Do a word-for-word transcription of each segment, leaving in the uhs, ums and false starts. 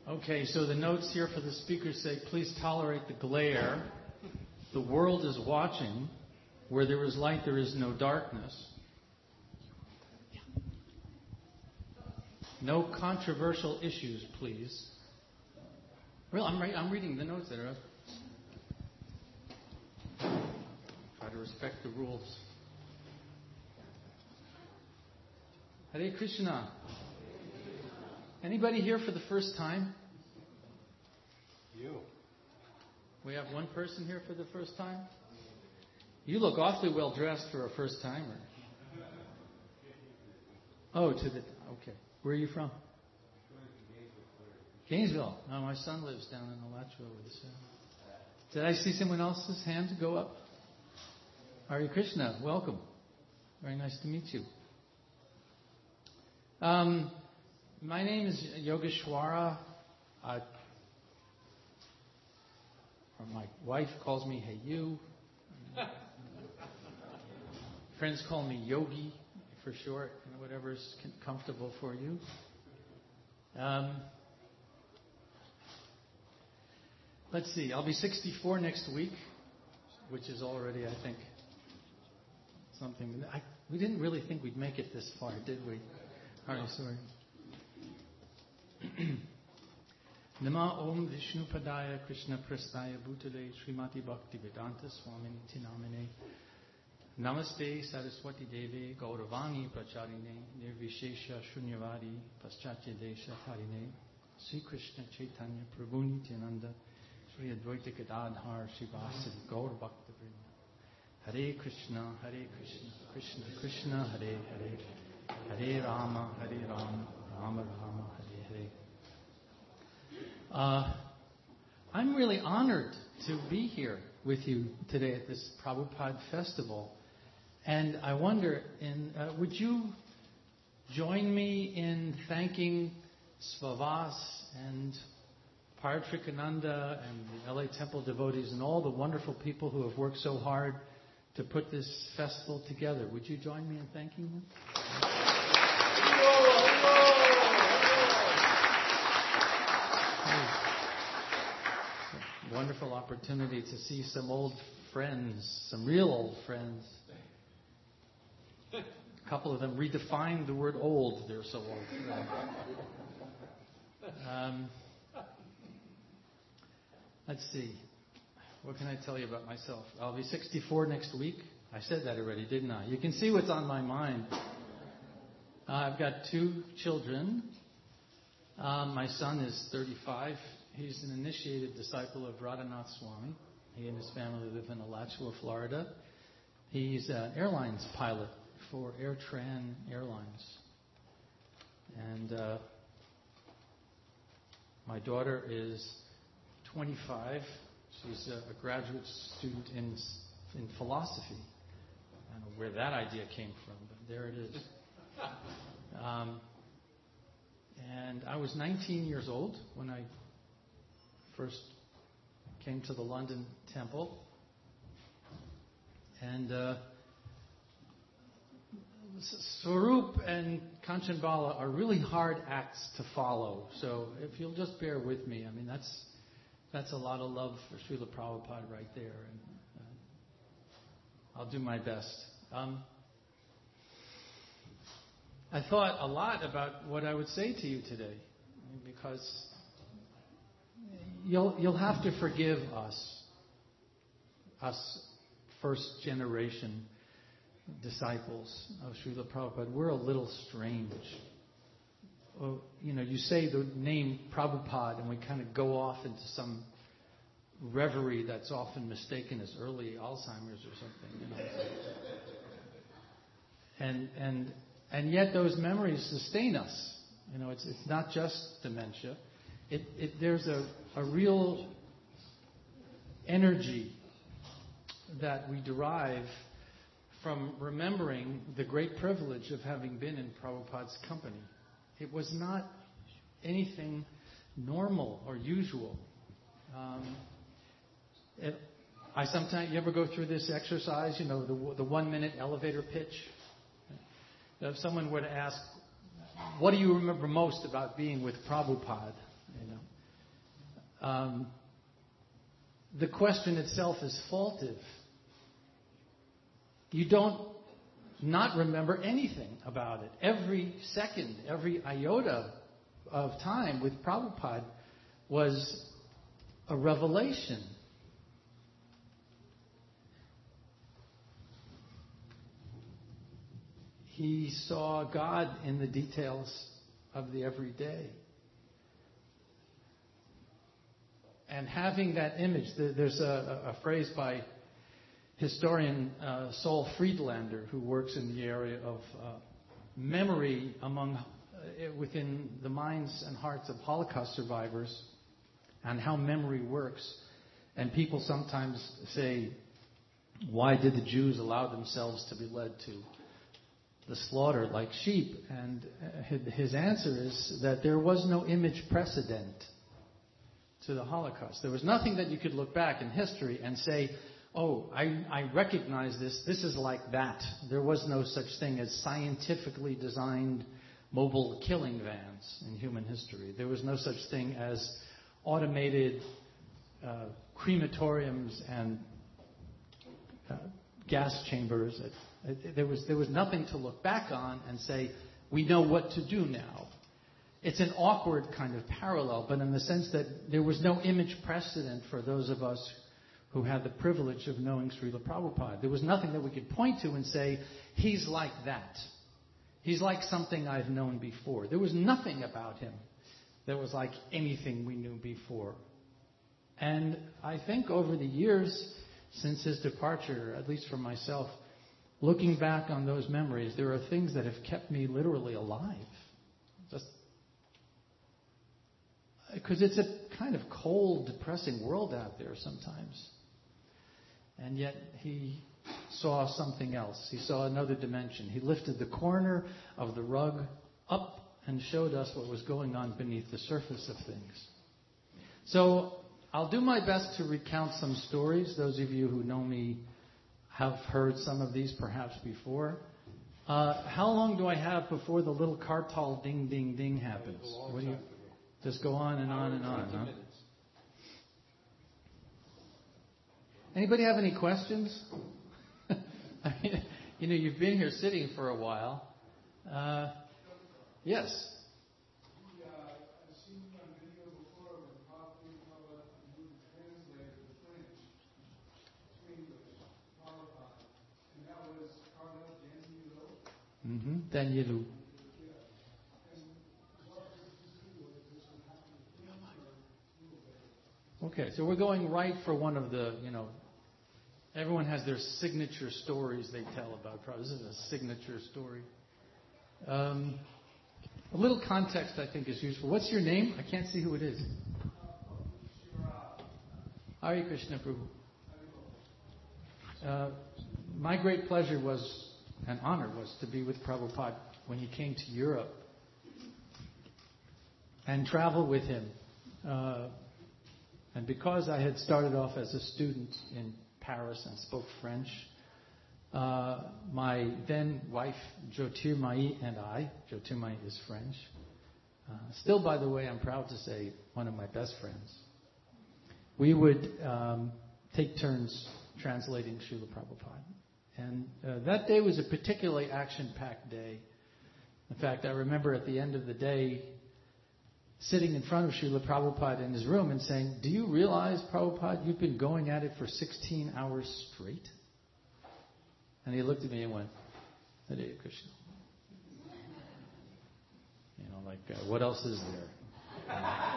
Okay, so the notes here for the speakers say, please tolerate the glare. The world is watching. Where there is light, there is no darkness. No controversial issues, please. Well, I'm, re- I'm reading the notes there. Try to respect the rules. Hare Krishna. Anybody here for the first time? You. We have one person here for the first time? You look awfully well dressed for a first timer. Oh, to the okay. Where are you from? Gainesville. Oh, my son lives down in Alachua with his family. Did I see someone else's hand go up? Hare Krishna, welcome. Very nice to meet you. Um, my name is Yogeshwara. Uh, or my wife calls me Hey You. Friends call me Yogi for short, you know, whatever's comfortable for you. Um, let's see, I'll be sixty-four next week, which is already, I think, something. I, we didn't really think we'd make it this far, did we? All right, sorry. Nama Om Vishnu Padaya Krishna Prastaya Bhutale Srimati Bhakti Vedanta Swamini Tinamine Namaste Saraswati Devi Gauravani Pracharine Nirvishesha Shunyavadi Paschatya Desha Harine Sri Krishna Chaitanya Prabhu Nityananda Sri Advaita Gadadhar Shivasadi Gaur Bhakta Vrinda Hare Krishna Hare Krishna Krishna Krishna Hare Hare Hare Rama Hare Rama Rama Rama Hare Hare. Uh, I'm really honored to be here with you today at this Prabhupada Festival. And I wonder, in, uh, would you join me in thanking Svavas and Paratrikananda and the L A Temple devotees and all the wonderful people who have worked so hard to put this festival together? Would you join me in thanking them? Wonderful opportunity to see some old friends, some real old friends. A couple of them redefined the word old. They're so old. Um, let's see. What can I tell you about myself? I'll be sixty-four next week. I said that already, didn't I? You can see what's on my mind. Uh, I've got two children. Um, my son is thirty-five. He's an initiated disciple of Radhanath Swami. He and his family live in Alachua, Florida. He's an airlines pilot for AirTran Airlines. And uh, my daughter is twenty-five. She's a, a graduate student in in philosophy. I don't know where that idea came from, but there it is. Um, and I was nineteen years old when I first came to the London Temple. And uh, Swarup and Kanchanbala are really hard acts to follow. So if you'll just bear with me, I mean, that's that's a lot of love for Srila Prabhupada right there. And uh, I'll do my best. Um, I thought a lot about what I would say to you today, because You'll you'll have to forgive us, us first generation disciples of Srila Prabhupada. We're a little strange. Well, you know, you say the name Prabhupada and we kind of go off into some reverie that's often mistaken as early Alzheimer's or something. You know, and and and yet those memories sustain us. You know, it's it's not just dementia. It, it, there's a, a real energy that we derive from remembering the great privilege of having been in Prabhupada's company. It was not anything normal or usual. Um, it, I sometimes, you ever go through this exercise, you know, the, the one-minute elevator pitch? If someone were to ask, what do you remember most about being with Prabhupada? You know, um, the question itself is faultive. You don't not remember anything about it. Every second, every iota of time with Prabhupada was a revelation. He saw God in the details of the everyday. And having that image, there's a, a phrase by historian uh, Saul Friedlander, who works in the area of uh, memory among uh, within the minds and hearts of Holocaust survivors, and how memory works. And people sometimes say, why did the Jews allow themselves to be led to the slaughter like sheep? And his answer is that there was no image precedent to the Holocaust. There was nothing that you could look back in history and say, oh, I, I recognize this, this is like that. There was no such thing as scientifically designed mobile killing vans in human history. There was no such thing as automated uh, crematoriums and uh, gas chambers. It, it, there was there was nothing to look back on and say, we know what to do now. It's an awkward kind of parallel, but in the sense that there was no image precedent for those of us who had the privilege of knowing Srila Prabhupada. There was nothing that we could point to and say, he's like that. He's like something I've known before. There was nothing about him that was like anything we knew before. And I think over the years since his departure, at least for myself, looking back on those memories, there are things that have kept me literally alive. Just because it's a kind of cold, depressing world out there sometimes. And yet he saw something else. He saw another dimension. He lifted the corner of the rug up and showed us what was going on beneath the surface of things. So I'll do my best to recount some stories. Those of you who know me have heard some of these perhaps before. Uh, how long do I have before the little kartal ding, ding, ding happens? What do you, just go on and on and on, huh? Anybody have any questions? I mean, you know, you've been here sitting for a while. Uh, yes? Yeah, I've seen you on video before when Prabhupada you translated the French to English, Prabhupada, and that was Cardinal Danielou. Mm-hmm. Danielou. Okay, so we're going right for one of the, you know, everyone has their signature stories they tell about Prabhupada. This is a signature story. Um, a little context, I think, is useful. What's your name? I can't see who it is. Hare Krishna Prabhu. Uh, my great pleasure was, and honor was, to be with Prabhupada when he came to Europe and travel with him. Uh, and because I had started off as a student in Paris and spoke French, uh, my then wife Jyotirmayi and I, Jyotirmayi is French, uh, still, by the way, I'm proud to say, one of my best friends. We would um, take turns translating Srila Prabhupada. And uh, that day was a particularly action-packed day. In fact, I remember at the end of the day sitting in front of Srila Prabhupada in his room and saying, do you realize, Prabhupada, you've been going at it for sixteen hours straight? And he looked at me and went, Hare Krishna. You know, like, uh, what else is there?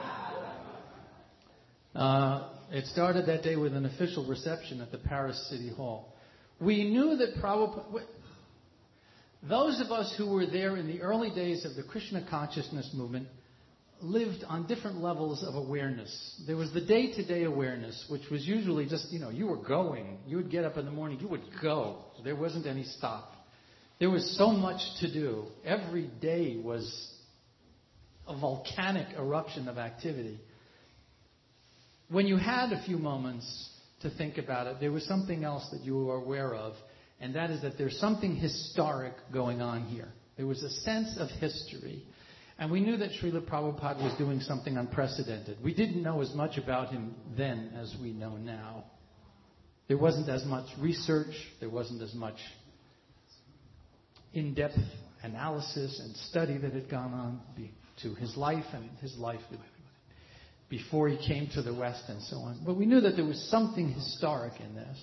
Uh, it started that day with an official reception at the Paris City Hall. We knew that Prabhupada... Those of us who were there in the early days of the Krishna consciousness movement lived on different levels of awareness. There was the day-to-day awareness, which was usually just, you know, you were going. You would get up in the morning, you would go. There wasn't any stop. There was so much to do. Every day was a volcanic eruption of activity. When you had a few moments to think about it, there was something else that you were aware of, and that is that there's something historic going on here. There was a sense of history. And we knew that Srila Prabhupada was doing something unprecedented. We didn't know as much about him then as we know now. There wasn't as much research. There wasn't as much in-depth analysis and study that had gone on to his life and his life before he came to the West and so on. But we knew that there was something historic in this.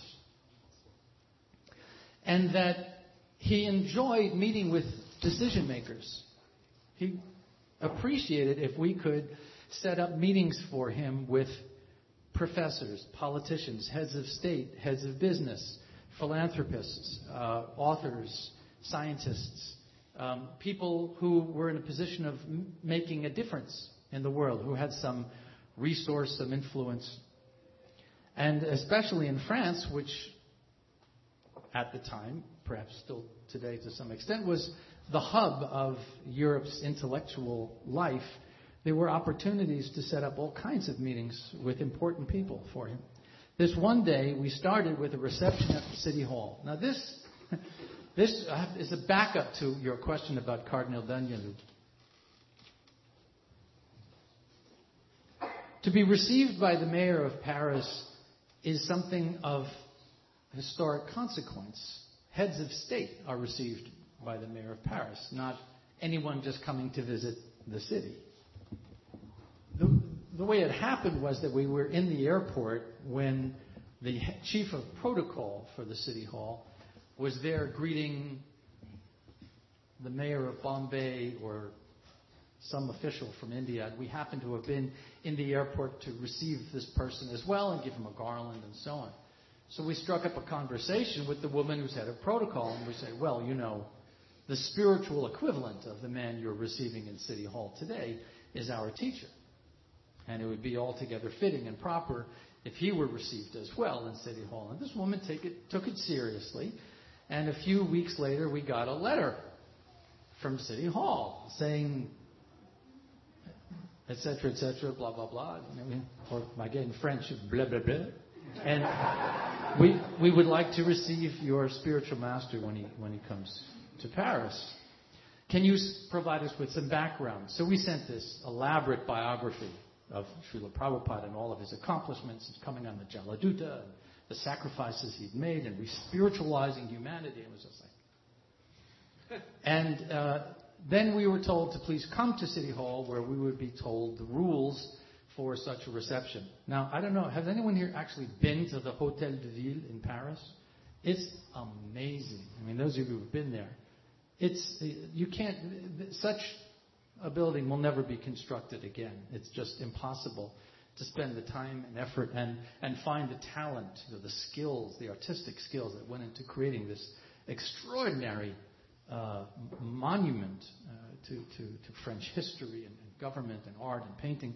And that he enjoyed meeting with decision makers. He appreciated if we could set up meetings for him with professors, politicians, heads of state, heads of business, philanthropists, uh, authors, scientists, um, people who were in a position of m- making a difference in the world, who had some resource, some influence. And especially in France, which at the time, perhaps still today to some extent, was the hub of Europe's intellectual life, there were opportunities to set up all kinds of meetings with important people for him. This one day, we started with a reception at the City Hall. Now this, this is a backup to your question about Cardinal Danjanu. To be received by the mayor of Paris is something of historic consequence. Heads of state are received by the mayor of Paris, not anyone just coming to visit the city. The, the way it happened was that we were in the airport when the chief of protocol for the City Hall was there greeting the mayor of Bombay or some official from India. We happened to have been in the airport to receive this person as well and give him a garland and so on. So we struck up a conversation with the woman who's head of protocol, and we said, well, you know, the spiritual equivalent of the man you're receiving in City Hall today is our teacher. And it would be altogether fitting and proper if he were received as well in City Hall. And this woman take it, took it seriously. And a few weeks later, we got a letter from City Hall saying, et cetera, et cetera, blah, blah, blah. Or again, French, blah, blah, blah. And we we would like to receive your spiritual master when he when he comes to Paris. Can you provide us with some background? So we sent this elaborate biography of Srila Prabhupada and all of his accomplishments, coming on the Jaladuta, and the sacrifices he'd made, and re-spiritualizing humanity. It was just like... And uh, then we were told to please come to City Hall, where we would be told the rules for such a reception. Now, I don't know, has anyone here actually been to the Hôtel de Ville in Paris? It's amazing. I mean, those of you who've been there, it's, you can't, such a building will never be constructed again. It's just impossible to spend the time and effort and, and find the talent, you know, the skills, the artistic skills that went into creating this extraordinary uh, monument uh, to, to, to French history and, and government and art and painting.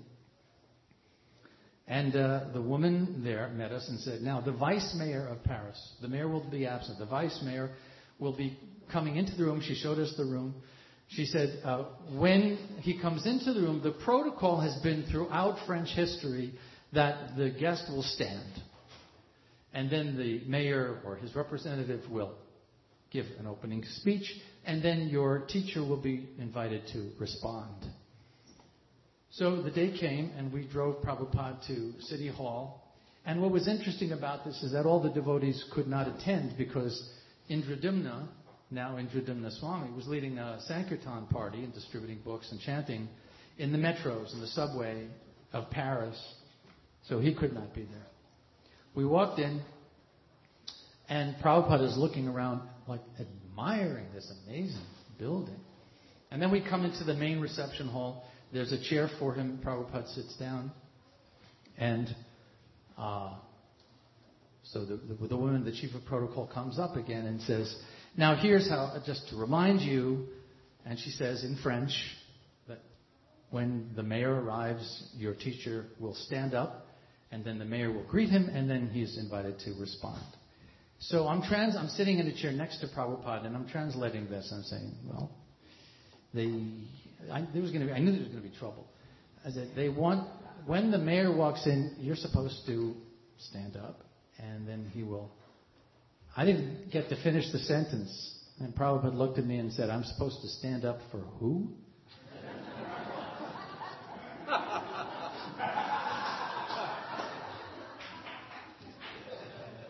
And uh, the woman there met us and said, now, the vice mayor of Paris, the mayor will be absent. The vice mayor will be coming into the room. She showed us the room. She said, uh, when he comes into the room, the protocol has been throughout French history that the guest will stand. And then the mayor or his representative will give an opening speech. And then your teacher will be invited to respond. So the day came, and we drove Prabhupada to City Hall. And what was interesting about this is that all the devotees could not attend because Indradumna, now Indradumna Swami, was leading a Sankirtan party and distributing books and chanting in the metros and the subway of Paris. So he could not be there. We walked in, and Prabhupada is looking around, like admiring this amazing building. And then we come into the main reception hall. There's a chair for him. Prabhupada sits down. And uh, so the, the, the woman, the chief of protocol, comes up again and says, now here's how, just to remind you, and she says in French, that when the mayor arrives, your teacher will stand up, and then the mayor will greet him, and then he's invited to respond. So I'm trans. I'm sitting in a chair next to Prabhupada, and I'm translating this. I'm saying, well, they... I, there was going to be, I knew there was going to be trouble. I said, they want, when the mayor walks in, you're supposed to stand up, and then he will. I didn't get to finish the sentence, and Prabhupada looked at me and said, I'm supposed to stand up for who?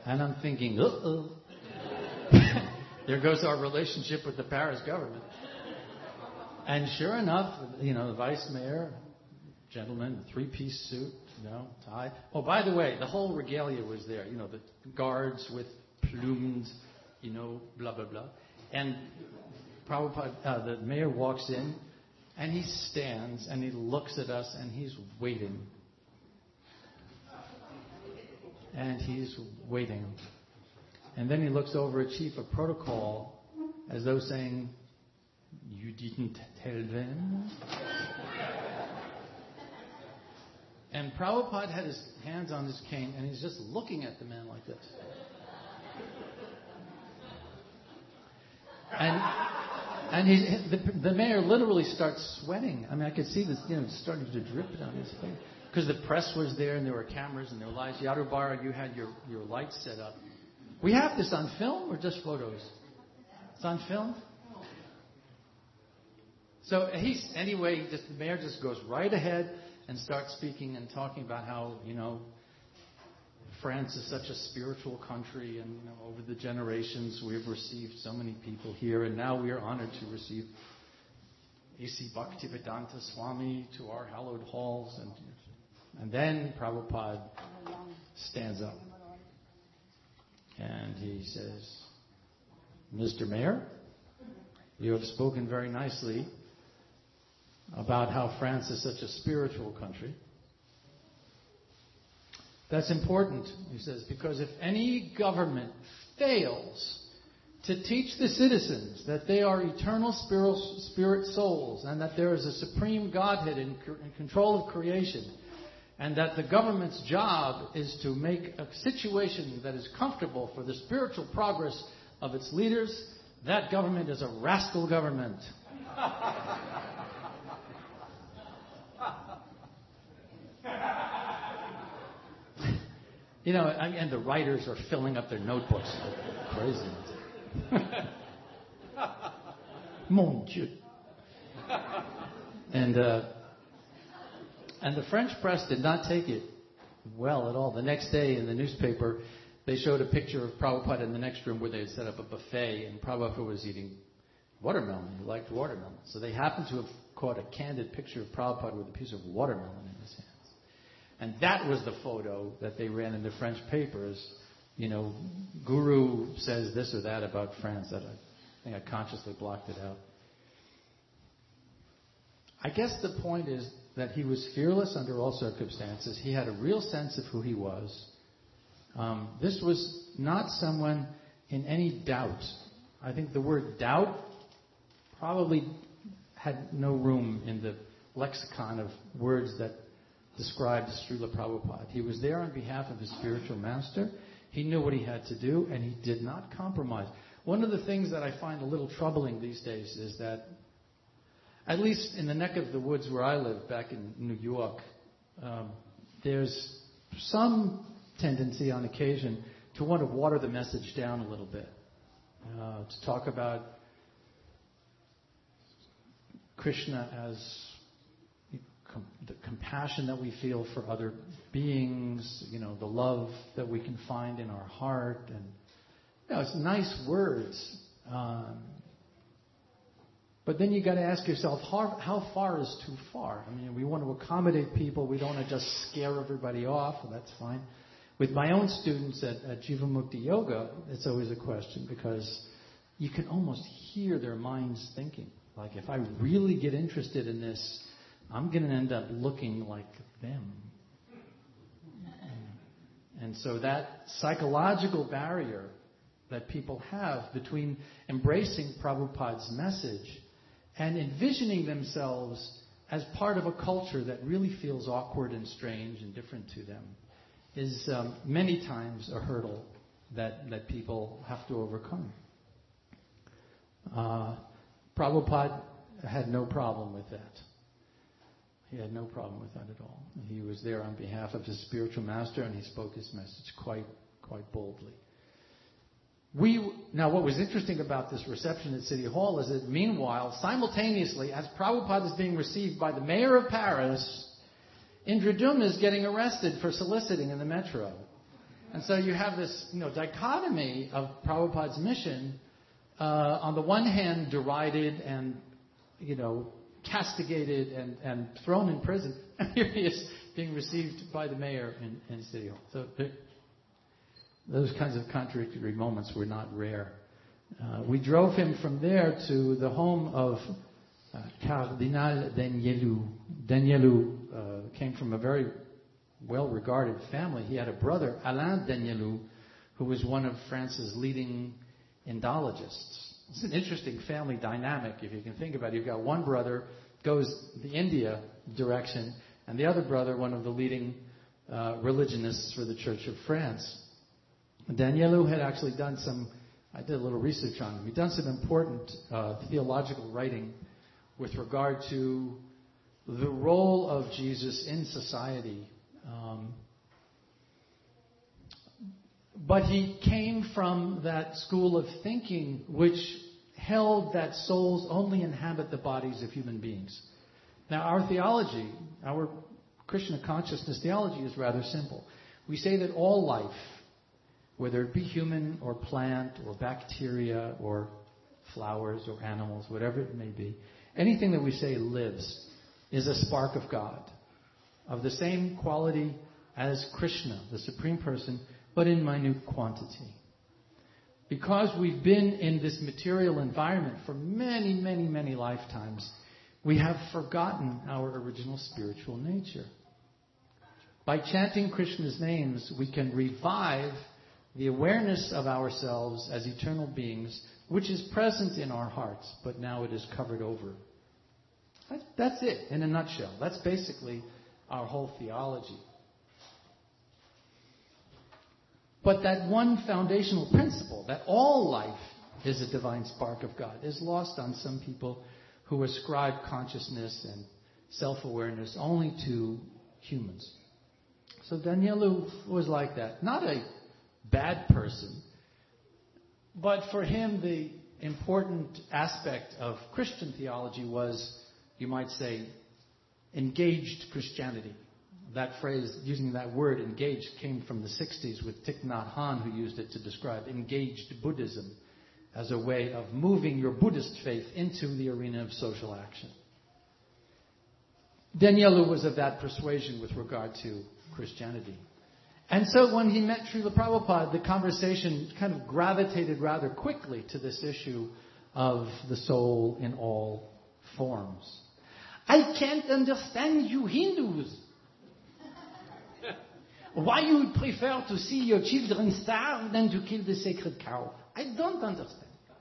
And I'm thinking, uh-oh. There goes our relationship with the Paris government. And sure enough, you know, the vice mayor, gentleman, three-piece suit, you know, tie. Oh, by the way, the whole regalia was there. You know, the guards with plumes, you know, blah, blah, blah. And Prabhupada, uh, the mayor walks in, and he stands, and he looks at us, and he's waiting. And he's waiting. And then he looks over at Chief of Protocol as though saying, "You didn't tell them?" And Prabhupada had his hands on his cane, and he's just looking at the man like this. And and he, the, the mayor literally starts sweating. I mean, I could see this, you know, starting to drip down his face. Because the press was there, and there were cameras, and there were lights. Yadubara, you had your, your lights set up. We have this on film or just photos? It's on film? So he's, anyway, just, the mayor just goes right ahead and starts speaking and talking about how, you know, France is such a spiritual country, and, you know, over the generations we've received so many people here, and now we are honored to receive A C Bhaktivedanta Swami to our hallowed halls. And, and then Prabhupada stands up and he says, "Mister Mayor, you have spoken very nicely about how France is such a spiritual country. That's important," he says, "because if any government fails to teach the citizens that they are eternal spirit souls and that there is a supreme Godhead in, in control of creation, and that the government's job is to make a situation that is comfortable for the spiritual progress of its leaders, that government is a rascal government." You know, and the writers are filling up their notebooks. Crazy. Mon Dieu. And, uh, and the French press did not take it well at all. The next day in the newspaper, they showed a picture of Prabhupada in the next room where they had set up a buffet, and Prabhupada was eating watermelon. He liked watermelon. So they happened to have caught a candid picture of Prabhupada with a piece of watermelon in his hands. And that was the photo that they ran in the French papers. You know, Guru says this or that about France. That I think I consciously blocked it out. I guess the point is that he was fearless under all circumstances. He had a real sense of who he was. Um, this was not someone in any doubt. I think the word doubt probably had no room in the lexicon of words that described Srila Prabhupada. He was there on behalf of his spiritual master. He knew what he had to do, and he did not compromise. One of the things that I find a little troubling these days is that, at least in the neck of the woods where I live, back in New York, um, there's some tendency on occasion to want to water the message down a little bit. Uh, to talk about Krishna as the compassion that we feel for other beings, you know, the love that we can find in our heart, and you know, it's nice words. Um, but then you got to ask yourself, how, how far is too far? I mean, we want to accommodate people. We don't want to just scare everybody off, and that's fine. With my own students at, at Jivamukti Yoga, it's always a question because you can almost hear their minds thinking. Like, if I really get interested in this, I'm going to end up looking like them. And so that psychological barrier that people have between embracing Prabhupada's message and envisioning themselves as part of a culture that really feels awkward and strange and different to them is um, many times a hurdle that, that people have to overcome. Uh, Prabhupada had no problem with that. He had no problem with that at all. He was there on behalf of his spiritual master, and he spoke his message quite, quite boldly. We now, what was interesting about this reception at City Hall is that, meanwhile, simultaneously, as Prabhupada is being received by the mayor of Paris, Indradumna is getting arrested for soliciting in the metro. And so you have this, you know, dichotomy of Prabhupada's mission, uh, on the one hand derided and, you know, castigated and, and thrown in prison, and here he is being received by the mayor in, in City Hall. So those kinds of contradictory moments were not rare. Uh, we drove him from there to the home of uh, Cardinal Danielou. Danielou uh, came from a very well-regarded family. He had a brother, Alain Danielou, who was one of France's leading Indologists. It's an interesting family dynamic, if you can think about it. You've got one brother goes the India direction, and the other brother, one of the leading uh, religionists for the Church of France. Danielou had actually done some, I did a little research on him, he'd done some important uh, theological writing with regard to the role of Jesus in society. Um, but he came from that school of thinking which held that souls only inhabit the bodies of human beings. Now, our theology, our Krishna consciousness theology is rather simple. We say that all life, whether it be human or plant or bacteria or flowers or animals, whatever it may be, anything that we say lives is a spark of God, of the same quality as Krishna, the Supreme Person, but in minute quantity. Because we've been in this material environment for many, many, many lifetimes, we have forgotten our original spiritual nature. By chanting Krishna's names, we can revive the awareness of ourselves as eternal beings, which is present in our hearts, but now it is covered over. That's it, in a nutshell. That's basically our whole theology. But that one foundational principle, that all life is a divine spark of God, is lost on some people who ascribe consciousness and self-awareness only to humans. So Danielou was like that. Not a bad person, but for him the important aspect of Christian theology was, you might say, engaged Christianity. That phrase, using that word engaged, came from the sixties with Thich Nhat Hanh, who used it to describe engaged Buddhism as a way of moving your Buddhist faith into the arena of social action. Danielou was of that persuasion with regard to Christianity. And so when he met Srila Prabhupada, the conversation kind of gravitated rather quickly to this issue of the soul in all forms. I can't understand you Hindus. Why you would prefer to see your children starve than to kill the sacred cow? I don't understand.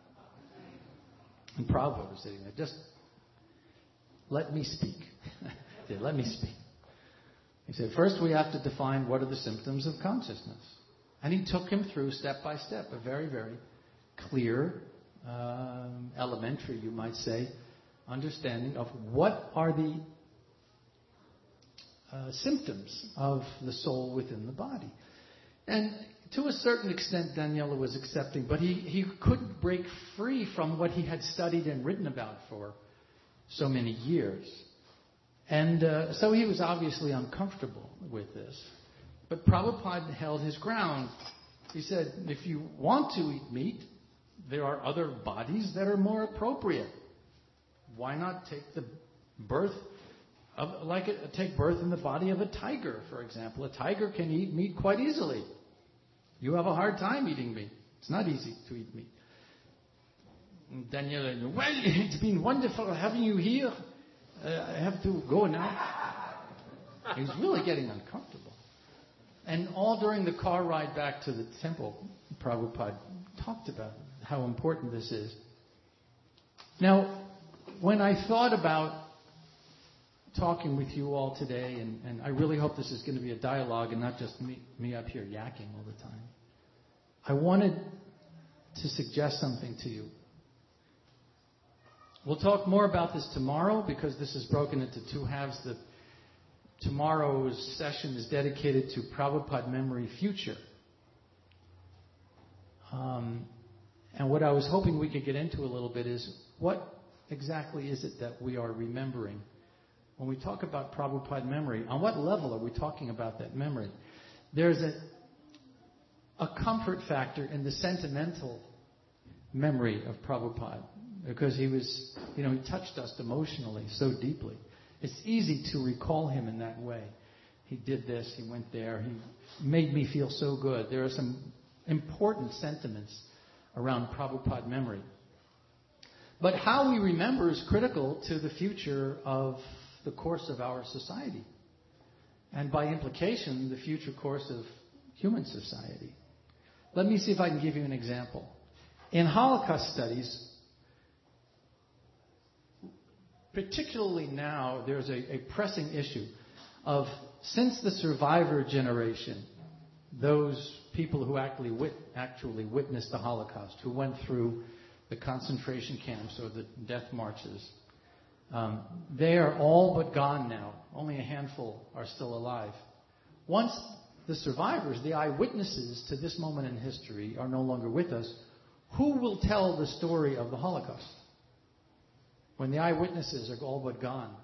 And Prabhupada was sitting there, just let me speak. He said, let me speak. He said, first we have to define what are the symptoms of consciousness. And he took him through step by step, a very, very clear, um, elementary, you might say, understanding of what are the uh, symptoms of the soul within the body. And to a certain extent, Danielou was accepting, but he, he couldn't break free from what he had studied and written about for so many years. And uh, so he was obviously uncomfortable with this. But Prabhupada held his ground. He said, if you want to eat meat, there are other bodies that are more appropriate. Why not take the birth of, like a, take birth in the body of a tiger, for example? A tiger can eat meat quite easily. You have a hard time eating meat. It's not easy to eat meat. And Daniel, well, it's been wonderful having you here. Uh, I have to go now. He was really getting uncomfortable. And all during the car ride back to the temple, Prabhupada talked about how important this is. Now, when I thought about talking with you all today, and, and I really hope this is going to be a dialogue and not just me, me up here yakking all the time, I wanted to suggest something to you. We'll talk more about this tomorrow because this is broken into two halves. The tomorrow's session is dedicated to Prabhupada Memory Future. Um, and what I was hoping we could get into a little bit is what exactly is it that we are remembering? When we talk about Prabhupada memory, on what level are we talking about that memory? There's a a comfort factor in the sentimental memory of Prabhupada, because he was, you know, he touched us emotionally so deeply. It's easy to recall him in that way. He did this, he went there, he made me feel so good. There are some important sentiments around Prabhupada memory. But how we remember is critical to the future of the course of our society. And by implication, the future course of human society. Let me see if I can give you an example. In Holocaust studies, particularly now, there's a, a pressing issue of, since the survivor generation, those people who actually, wit, actually witnessed the Holocaust, who went through the concentration camps or the death marches, um, they are all but gone now. Only a handful are still alive. Once the survivors, the eyewitnesses to this moment in history, are no longer with us, who will tell the story of the Holocaust when the eyewitnesses are all but gone?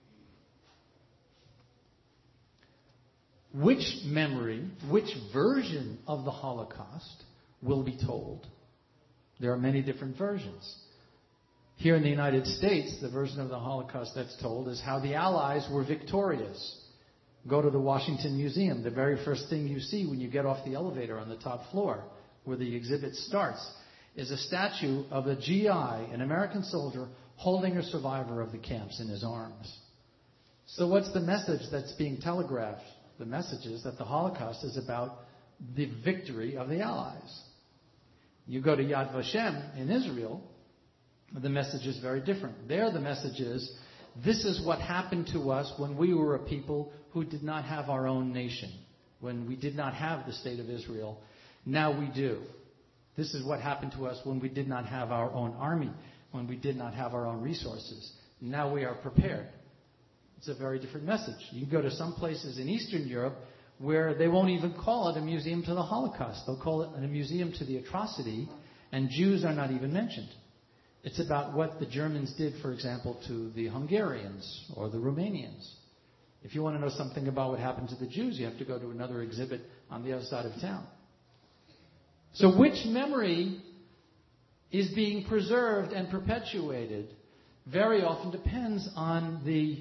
Which memory, which version of the Holocaust will be told? There are many different versions. Here in the United States, the version of the Holocaust that's told is how the Allies were victorious. Go to the Washington Museum. The very first thing you see when you get off the elevator on the top floor, where the exhibit starts, is a statue of a G I, an American soldier, holding a survivor of the camps in his arms. So what's the message that's being telegraphed? The message is that the Holocaust is about the victory of the Allies. You go to Yad Vashem in Israel, the message is very different. There the message is, this is what happened to us when we were a people who did not have our own nation, when we did not have the state of Israel. Now we do. This is what happened to us when we did not have our own army, when we did not have our own resources. Now we are prepared. It's a very different message. You can go to some places in Eastern Europe where they won't even call it a museum to the Holocaust. They'll call it a museum to the atrocity, and Jews are not even mentioned. It's about what the Germans did, for example, to the Hungarians or the Romanians. If you want to know something about what happened to the Jews, you have to go to another exhibit on the other side of town. So which memory is being preserved and perpetuated very often depends on the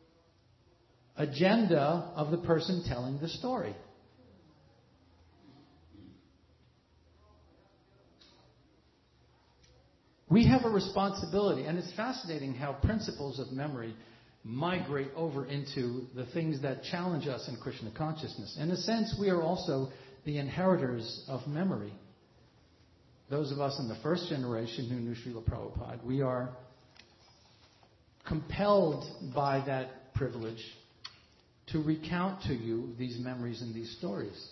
agenda of the person telling the story. We have a responsibility, and it's fascinating how principles of memory migrate over into the things that challenge us in Krishna consciousness. In a sense, we are also the inheritors of memory. Those of us in the first generation who knew Srila Prabhupada, we are compelled by that privilege to recount to you these memories and these stories.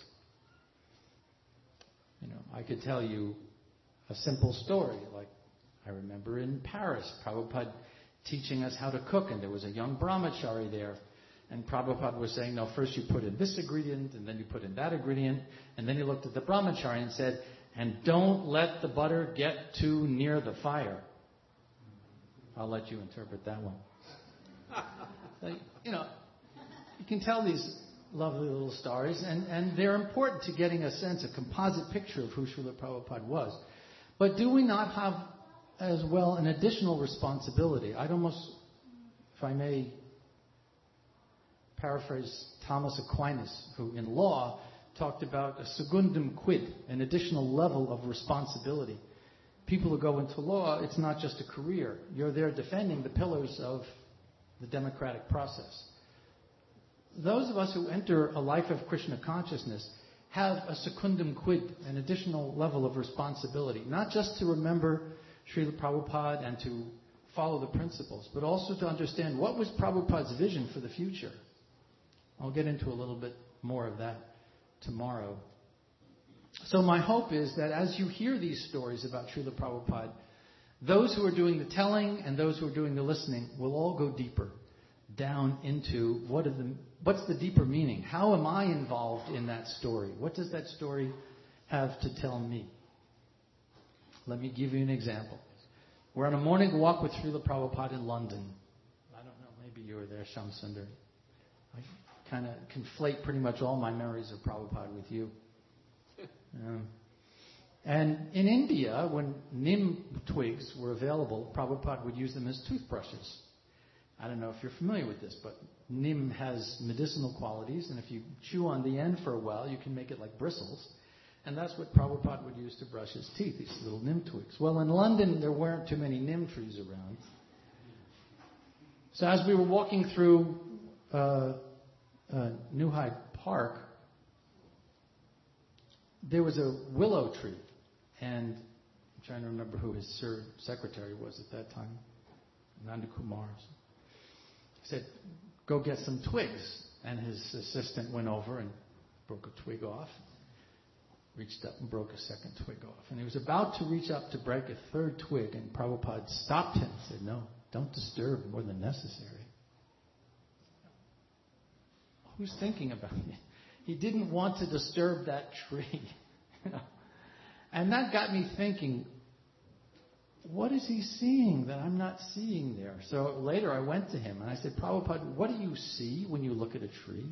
You know, I could tell you a simple story, like I remember in Paris, Prabhupada teaching us how to cook, and there was a young brahmachari there, and Prabhupada was saying, no, first you put in this ingredient, and then you put in that ingredient, and then he looked at the brahmachari and said, and don't let the butter get too near the fire. I'll let you interpret that one. Like, you know, you can tell these lovely little stories, and, and they're important to getting a sense, a composite picture of who Srila Prabhupada was. But do we not have as well an additional responsibility? I'd almost, if I may paraphrase Thomas Aquinas, who in law talked about a secundum quid, an additional level of responsibility. People who go into law, it's not just a career. You're there defending the pillars of the democratic process. Those of us who enter a life of Krishna consciousness have a secundum quid, an additional level of responsibility, not just to remember Srila Prabhupada and to follow the principles, but also to understand what was Prabhupada's vision for the future. I'll get into a little bit more of that tomorrow. So my hope is that as you hear these stories about Srila Prabhupada, those who are doing the telling and those who are doing the listening will all go deeper down into what are the, what's the deeper meaning? How am I involved in that story? What does that story have to tell me? Let me give you an example. We're on a morning walk with Srila Prabhupada in London. I don't know, maybe you were there, Shamsundar. I kind of conflate pretty much all my memories of Prabhupada with you. Um, and in India, when neem twigs were available, Prabhupada would use them as toothbrushes. I don't know if you're familiar with this, but neem has medicinal qualities, and if you chew on the end for a while, you can make it like bristles. And that's what Prabhupada would use to brush his teeth, these little neem twigs. Well, in London, there weren't too many neem trees around. So as we were walking through uh, uh, New Hyde Park, there was a willow tree. And I'm trying to remember who his sir secretary was at that time, Nanda Kumar. He said, go get some twigs. And his assistant went over and broke a twig off, reached up and broke a second twig off. And he was about to reach up to break a third twig, and Prabhupada stopped him and said, no, don't disturb more than necessary. Who's thinking about it? He didn't want to disturb that tree. And that got me thinking, what is he seeing that I'm not seeing there? So later I went to him and I said, Prabhupada, what do you see when you look at a tree?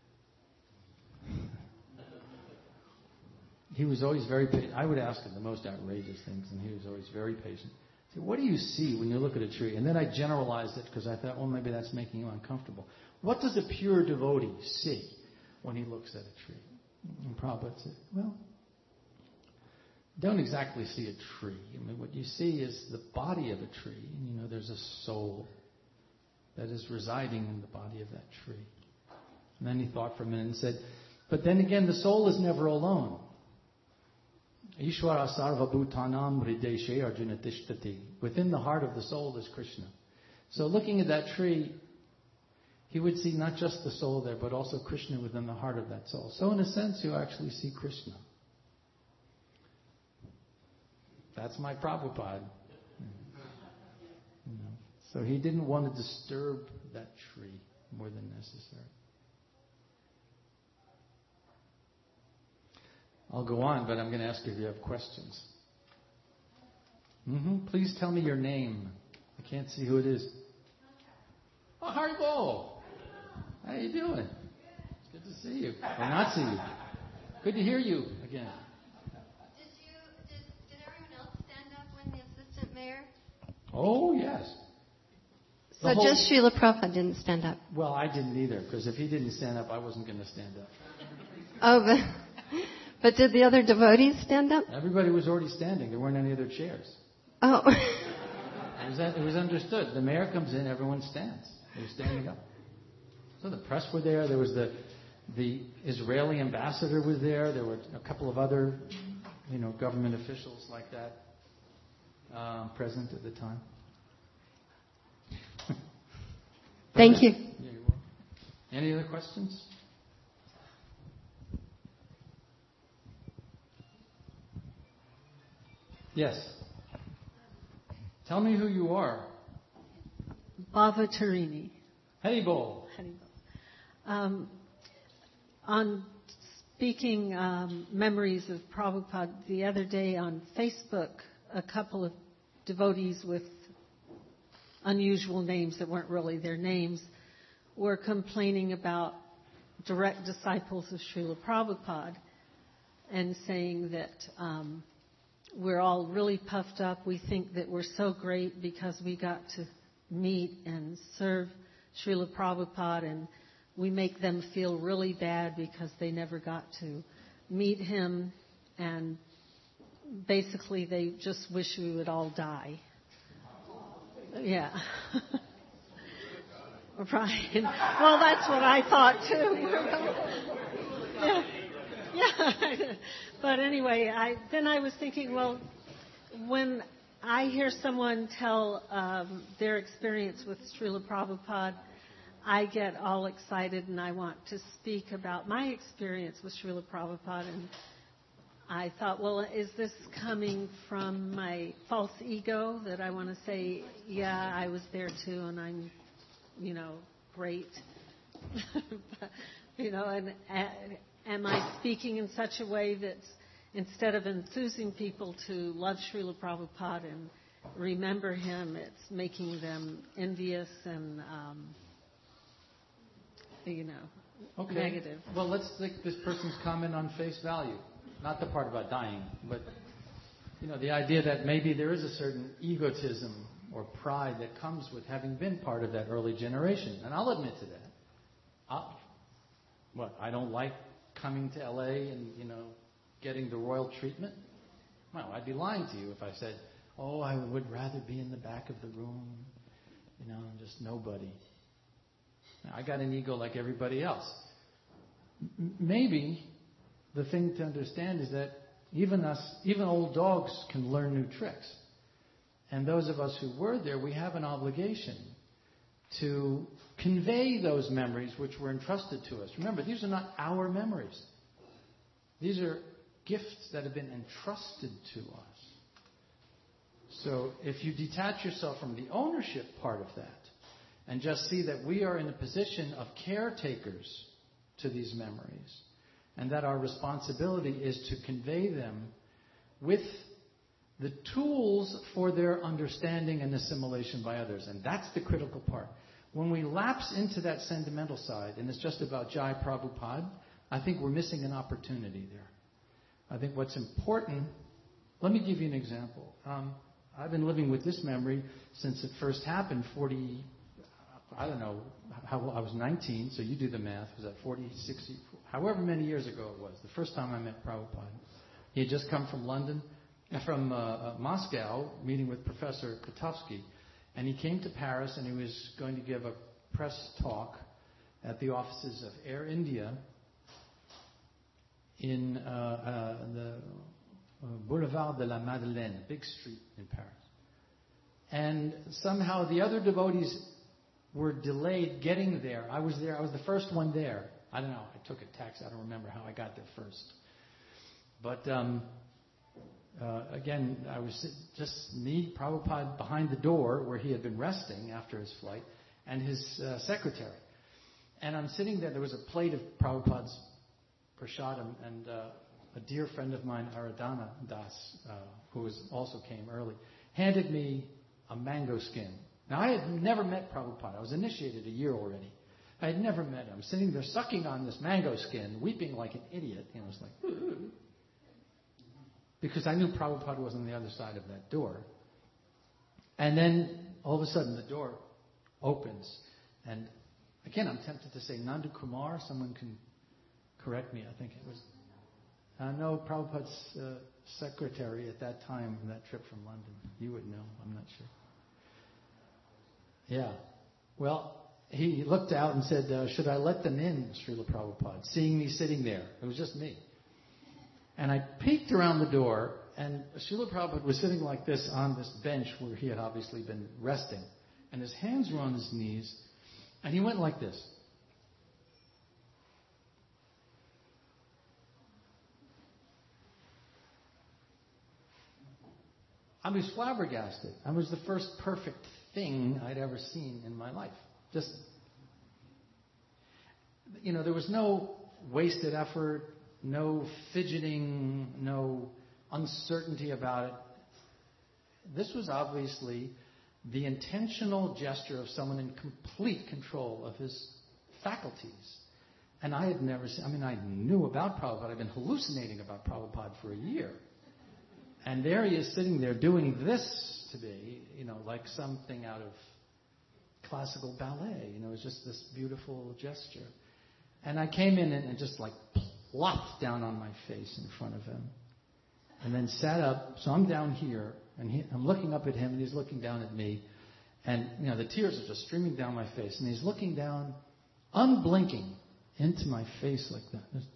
He was always very patient. I would ask him the most outrageous things, and he was always very patient. I said, what do you see when you look at a tree? And then I generalized it because I thought, well, maybe that's making you uncomfortable. What does a pure devotee see when he looks at a tree? And Prabhupada said, well, don't exactly see a tree. I mean, what you see is the body of a tree. And, you know, there's a soul that is residing in the body of that tree. And then he thought for a minute and said, but then again, the soul is never alone. Ishvara sarva bhutanam hrideshe arjuna tishtati. Within the heart of the soul is Krishna. So looking at that tree, he would see not just the soul there, but also Krishna within the heart of that soul. So in a sense, you actually see Krishna. That's my Prabhupada. You know, so he didn't want to disturb that tree more than necessary. I'll go on, but I'm going to ask you if you have questions. Mm-hmm. Please tell me your name. I can't see who it is. Oh, Haribo. How you doing? It's good to see you. Or not see you. Good to hear you again. Mayor? Oh, yes. The so whole, just Srila Prabhupada didn't stand up. Well, I didn't either, because if he didn't stand up, I wasn't going to stand up. Oh, but, but did the other devotees stand up? Everybody was already standing. There weren't any other chairs. Oh. it, was, it was understood. The mayor comes in, everyone stands. They're standing up. So the press were there. There was the the Israeli ambassador was there. There were a couple of other, you know, government officials like that. Uh, present at the time. Thank you. Yeah, you're welcome. Any other questions? Yes. Tell me who you are. Bhava Tarini. Haribol. Haribol. Um, on speaking um, memories of Prabhupada, the other day on Facebook, a couple of devotees with unusual names that weren't really their names were complaining about direct disciples of Srila Prabhupada and saying that um, we're all really puffed up. We think that we're so great because we got to meet and serve Srila Prabhupada, and we make them feel really bad because they never got to meet him, and basically, they just wish we would all die. Yeah. Right. Well, that's what I thought, too. yeah. Yeah. But anyway, I, then I was thinking, well, when I hear someone tell um, their experience with Srila Prabhupada, I get all excited and I want to speak about my experience with Srila Prabhupada. And I thought, well, is this coming from my false ego that I want to say, yeah, I was there too, and I'm, you know, great. but, you know, and uh, am I speaking in such a way that instead of enthusing people to love Srila Prabhupada and remember him, it's making them envious and, um, you know, okay. negative. Well, let's take this person's comment on face value. not the part about dying, but, you know, the idea that maybe there is a certain egotism or pride that comes with having been part of that early generation. And I'll admit to that. I'll, what, I don't like coming to L A and, you know, getting the royal treatment? Well, I'd be lying to you if I said, oh, I would rather be in the back of the room, you know, just nobody. Now, I got an ego like everybody else. M- maybe the thing to understand is that even us, even old dogs can learn new tricks. And those of us who were there, we have an obligation to convey those memories which were entrusted to us. Remember, these are not our memories. These are gifts that have been entrusted to us. So if you detach yourself from the ownership part of that and just see that we are in a position of caretakers to these memories and that our responsibility is to convey them with the tools for their understanding and assimilation by others. And that's the critical part. When we lapse into that sentimental side and it's just about Jai Prabhupada, I think we're missing an opportunity there. I think what's important, let me give you an example. Um, I've been living with this memory since it first happened forty, I don't know, how I was nineteen, so you do the math. Was that forty, sixty, however many years ago it was, the first time I met Prabhupada. He had just come from London, from uh, uh, Moscow, meeting with Professor Kotovsky, and he came to Paris and he was going to give a press talk at the offices of Air India in uh, uh, the uh, Boulevard de la Madeleine, a big street in Paris. And somehow the other devotees were delayed getting there. I was there. I was the first one there. I don't know. I took a taxi. I don't remember how I got there first. But um, uh, again, I was just me, Prabhupada, behind the door where he had been resting after his flight, and his uh, secretary. And I'm sitting there. There was a plate of Prabhupada's prasadam, and uh, a dear friend of mine, Aradhana Das, uh, who was, also came early, handed me a mango skin. Now, I had never met Prabhupada. I was initiated a year already. I had never met him. Sitting there sucking on this mango skin, weeping like an idiot. You know, it's like, because I knew Prabhupada was on the other side of that door. And then, all of a sudden, the door opens. And again, I'm tempted to say Nandu Kumar. Someone can correct me. I think it was... Uh, no, Prabhupada's uh, secretary at that time on that trip from London. You would know. I'm not sure. Yeah. Well, he looked out and said, uh, should I let them in, Srila Prabhupada? Seeing me sitting there. It was just me. And I peeked around the door, and Srila Prabhupada was sitting like this on this bench where he had obviously been resting. And his hands were on his knees, and he went like this. I was flabbergasted. I was the first perfect thing I'd ever seen in my life. Just, you know, there was no wasted effort, no fidgeting, no uncertainty about it. This was obviously the intentional gesture of someone in complete control of his faculties. And I had never seen, I mean, I knew about Prabhupada. I'd been hallucinating about Prabhupada for a year. And there he is sitting there doing this to me, you know, like something out of classical ballet. You know, it was just this beautiful gesture. And I came in and, and just like plopped down on my face in front of him. And then sat up. So I'm down here, and he, I'm looking up at him, and he's looking down at me. And, you know, the tears are just streaming down my face. And he's looking down, unblinking, into my face like that. Just,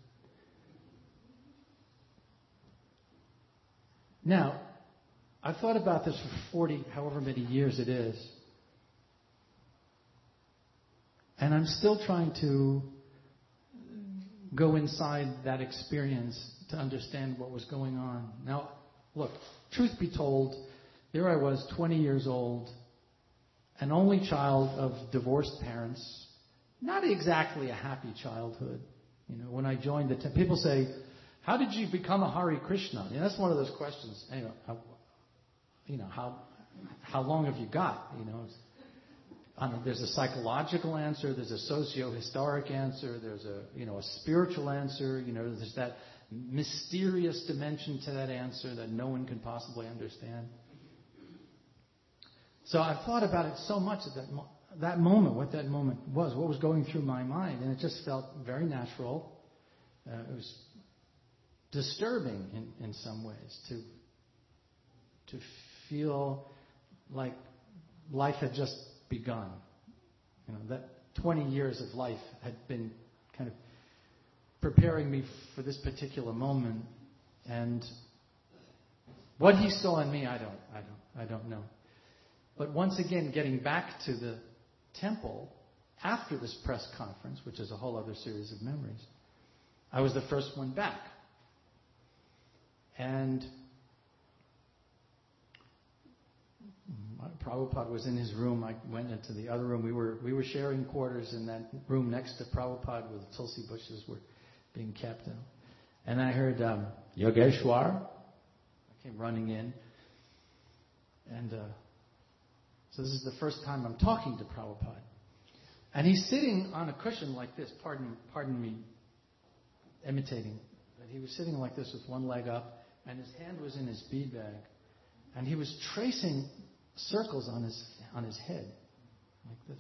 now, I've thought about this for forty, however many years it is. And I'm still trying to go inside that experience to understand what was going on. Now, look, truth be told, there I was, twenty years old, an only child of divorced parents. Not exactly a happy childhood. You know, when I joined the temple, people say, how did you become a Hare Krishna? You know, that's one of those questions. Anyway, how, you know, how how long have you got? You know, I don't know, there's a psychological answer, there's a socio-historic answer, there's a you know a spiritual answer. You know, there's that mysterious dimension to that answer that no one can possibly understand. So I thought about it so much at that, mo- that moment, what that moment was, what was going through my mind, and it just felt very natural. Uh, it was disturbing in, in some ways to to feel like life had just begun. You know, that twenty years of life had been kind of preparing me for this particular moment, and what he saw in me, I don't, I don't, I don't know. But once again, getting back to the temple after this press conference, which is a whole other series of memories, I was the first one back. And Prabhupada was in his room. I went into the other room. We were we were sharing quarters in that room next to Prabhupada where the tulsi bushes were being kept. And I heard um, Yogeshwar. I came running in. And uh, so this is the first time I'm talking to Prabhupada. And he's sitting on a cushion like this. Pardon, pardon me imitating. But he was sitting like this with one leg up. And his hand was in his bead bag. And he was tracing circles on his on his head, like this.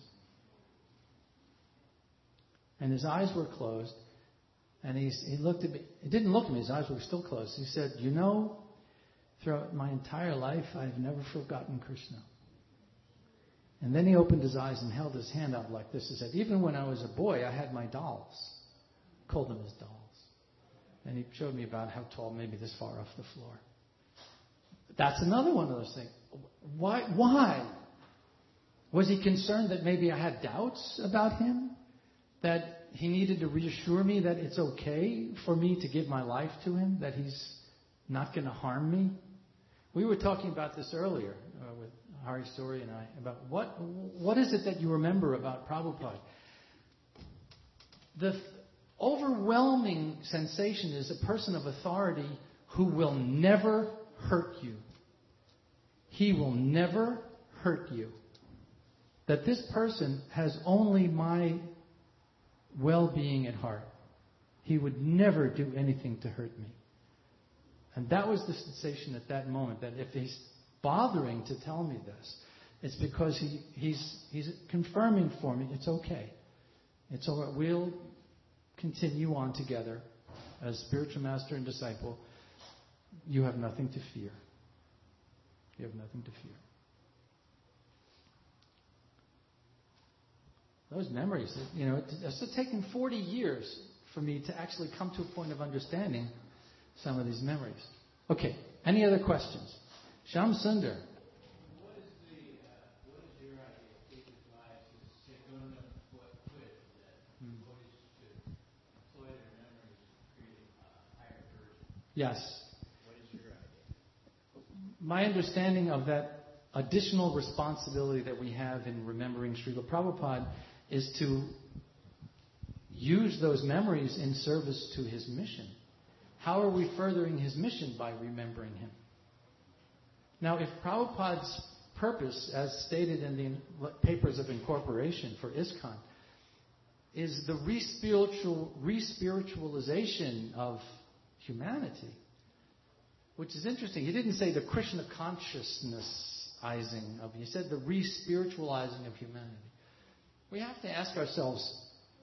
And his eyes were closed. And he, he looked at me. He didn't look at me. His eyes were still closed. He said, you know, throughout my entire life, I've never forgotten Krishna. And then he opened his eyes and held his hand out like this. He said, even when I was a boy, I had my dolls. Called them his dolls. And he showed me about how tall, maybe this far off the floor. That's another one of those things. Why? Why? Was he concerned that maybe I had doubts about him? That he needed to reassure me that it's okay for me to give my life to him? That he's not going to harm me? We were talking about this earlier uh, with Hari Suri and I, about what what is it that you remember about Prabhupada? The overwhelming sensation is a person of authority who will never hurt you. He will never hurt you. That this person has only my well-being at heart. He would never do anything to hurt me. And that was the sensation at that moment, that if he's bothering to tell me this, it's because he, he's, he's confirming for me it's okay. It's all right. We'll continue on together as spiritual master and disciple. You have nothing to fear. You have nothing to fear. Those memories, you know, it's taken forty years for me to actually come to a point of understanding some of these memories. Okay, any other questions? Sham Sundar. What is the, uh, what is your idea of deep advice? Is Chaitanya quit that devotees should employ their memories to create a higher version? Yes. What is your idea? My understanding of that additional responsibility that we have in remembering Srila Prabhupada is to use those memories in service to his mission. How are we furthering his mission? By remembering him. Now, if Prabhupada's purpose, as stated in the Papers of Incorporation for ISKCON, is the re-spiritual, re-spiritualization of humanity, which is interesting. He didn't say the Krishna consciousness-izing of, he said the re-spiritualizing of humanity. We have to ask ourselves,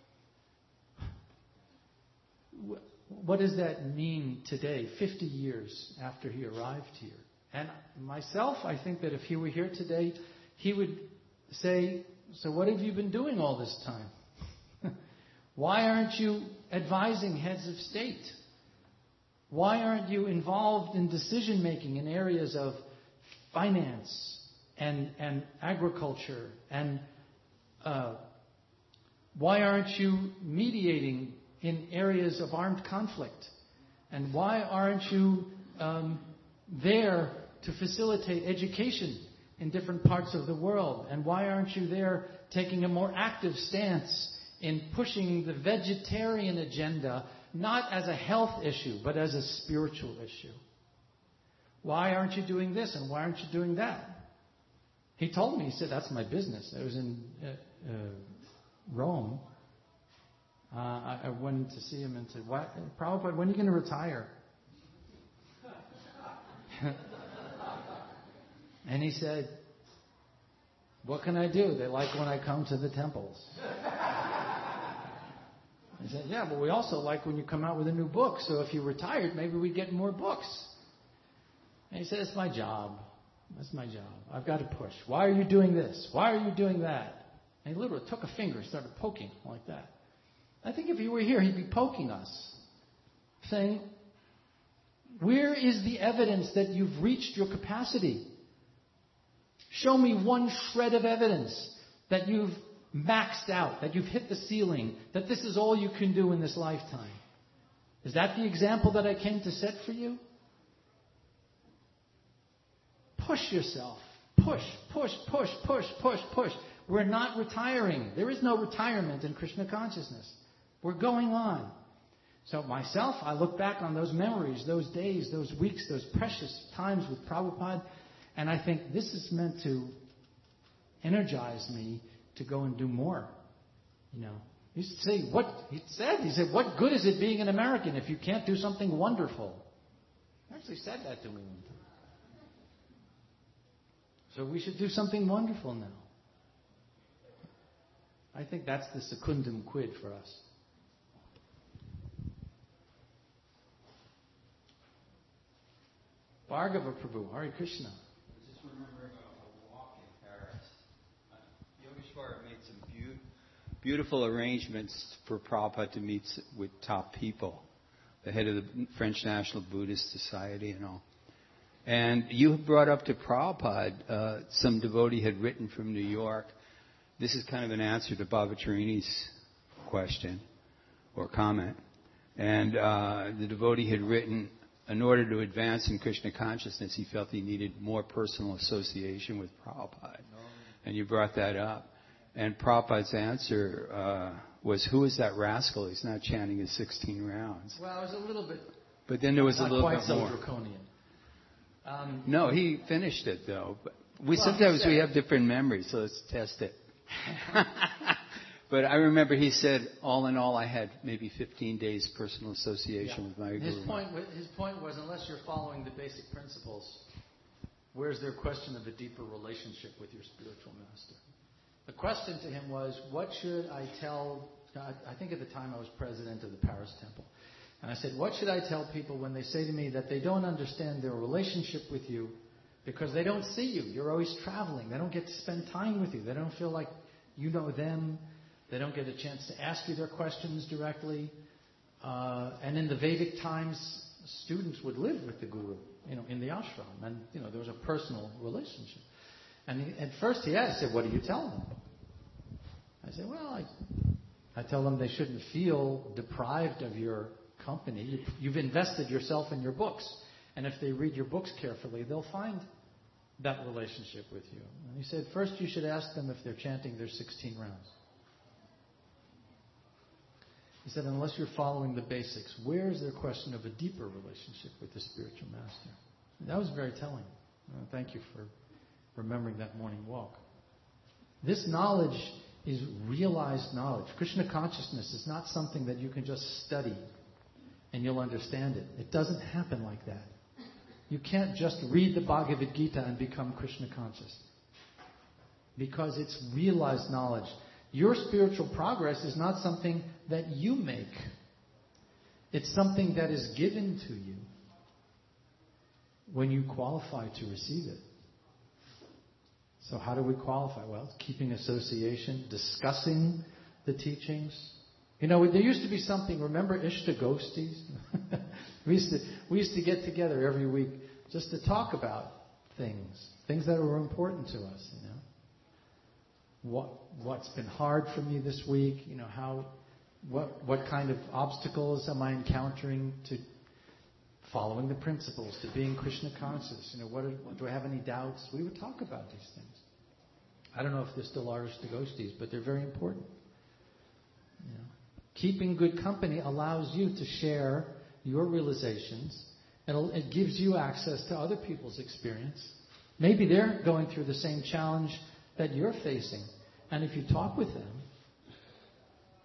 what does that mean today, fifty years after he arrived here? And myself, I think that if he were here today, he would say, so what have you been doing all this time? Why aren't you advising heads of state? Why aren't you involved in decision-making in areas of finance and, and agriculture? And uh, why aren't you mediating in areas of armed conflict? And why aren't you um, there to facilitate education in different parts of the world? And why aren't you there taking a more active stance in pushing the vegetarian agenda, not as a health issue, but as a spiritual issue? Why aren't you doing this and why aren't you doing that? He told me, he said, that's my business. I was in uh, uh, Rome Uh, I, I went to see him and said, "What, Prabhupada, when are you going to retire?" And he said, "What can I do? They like when I come to the temples." I said, "Yeah, but we also like when you come out with a new book. So if you're retired, maybe we get more books." And he said, "It's my job. That's my job. I've got to push. Why are you doing this? Why are you doing that?" And he literally took a finger and started poking like that. I think if he were here, he'd be poking us, saying, "Where is the evidence that you've reached your capacity? Show me one shred of evidence that you've maxed out, that you've hit the ceiling, that this is all you can do in this lifetime. Is that the example that I came to set for you?" Push yourself. Push, push, push, push, push, push. We're not retiring. There is no retirement in Krishna consciousness. We're going on. So myself, I look back on those memories, those days, those weeks, those precious times with Prabhupada, and I think this is meant to energize me to go and do more. You know, he used to say, what he said, he said, "What good is it being an American if you can't do something wonderful?" He actually said that to me one time. So we should do something wonderful now. I think that's the secundum quid for us. Bhargava Prabhu, Hare Krishna. I was just remembering a, a walk in Paris. Uh, Yogeshwar made some be- beautiful arrangements for Prabhupada to meet with top people, the head of the French National Buddhist Society and all. And you brought up to Prabhupada, uh, some devotee had written from New York. This is kind of an answer to Bhavattarini's question or comment. And uh, the devotee had written, in order to advance in Krishna consciousness, he felt he needed more personal association with Prabhupada. And you brought that up. And Prabhupada's answer uh, was, "Who is that rascal? He's not chanting his sixteen rounds." Well, it was a little bit... But then there was a little quite bit so more. draconian. Um, No, he finished it, though. But we Well, Sometimes he said- we have different memories, so let's test it. But I remember he said, all in all, I had maybe fifteen days personal association Yeah. with my His guru. point, wa- his point was, unless you're following the basic principles, where's their question of a deeper relationship with your spiritual master? The question to him was, what should I tell, I I think at the time I was president of the Paris Temple, and I said, what should I tell people when they say to me that they don't understand their relationship with you because they don't see you? You're always traveling. They don't get to spend time with you. They don't feel like you know them. They don't get a chance to ask you their questions directly. Uh, and in the Vedic times, students would live with the guru, you know, in the ashram. And, you know, there was a personal relationship. And he, at first he asked, I said, what do you tell them? I said, well, I, I tell them they shouldn't feel deprived of your company. You, you've invested yourself in your books. And if they read your books carefully, they'll find that relationship with you. And he said, first you should ask them if they're chanting their sixteen rounds. He said, unless you're following the basics, where is their question of a deeper relationship with the spiritual master? And that was very telling. Uh, thank you for remembering that morning walk. This knowledge is realized knowledge. Krishna consciousness is not something that you can just study and you'll understand it. It doesn't happen like that. You can't just read the Bhagavad Gita and become Krishna conscious. Because it's realized knowledge. Your spiritual progress is not something that you make. It's something that is given to you when you qualify to receive it. So how do we qualify? Well, it's keeping association, discussing the teachings. You know, there used to be something, remember Ishtagostis? we used to we used to get together every week just to talk about things, things that were important to us, you know. What what's been hard for me this week, you know, how what what kind of obstacles am I encountering to following the principles, to being Krishna conscious? You know, what, are, do I have any doubts? We would talk about these things. I don't know if there still are Ishtagostis, but they're very important. You know, keeping good company allows you to share your realizations. It'll, it gives you access to other people's experience. Maybe they're going through the same challenge that you're facing. And if you talk with them,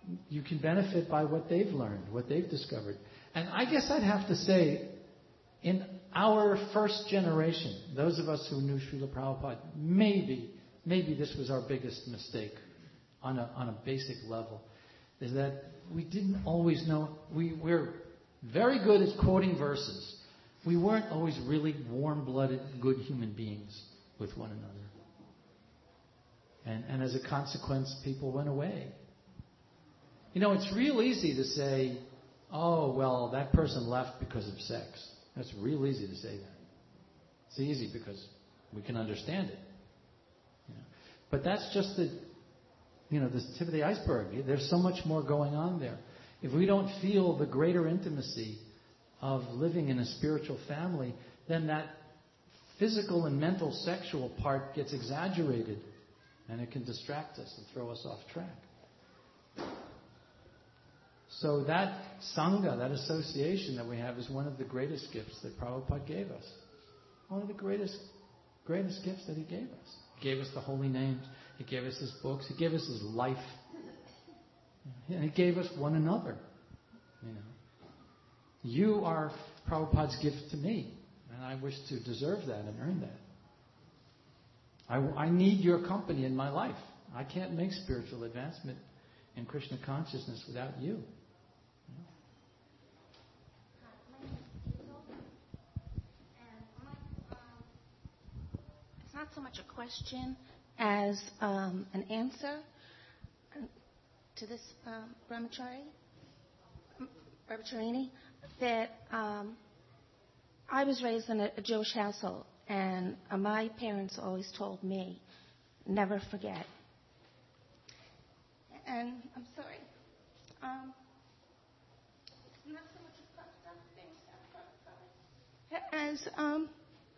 you can benefit by what they've learned, what they've discovered. And I guess I'd have to say, in our first generation, those of us who knew Srila Prabhupada, maybe, maybe this was our biggest mistake on a, on a basic level, is that we didn't always know, we, we're very good at quoting verses. We weren't always really warm-blooded, good human beings with one another. And, and as a consequence, people went away. You know, it's real easy to say, oh, well, that person left because of sex. That's real easy to say that. It's easy because we can understand it. You know? But that's just the, you know, the tip of the iceberg. There's so much more going on there. If we don't feel the greater intimacy of living in a spiritual family, then that physical and mental sexual part gets exaggerated, and it can distract us and throw us off track. So that Sangha, that association that we have, is one of the greatest gifts that Prabhupada gave us. One of the greatest, greatest gifts that he gave us. He gave us the holy names. He gave us his books. He gave us his life. And he gave us one another. You know, you are Prabhupada's gift to me, and I wish to deserve that and earn that. I, I need your company in my life. I can't make spiritual advancement in Krishna consciousness without you. It's not so much a question as um, an answer to this um, brahmachari, brahmacharini, that um, I was raised in a, a Jewish household, and uh, my parents always told me, never forget. And I'm sorry, um, it's not so much a puffed-up thing as um,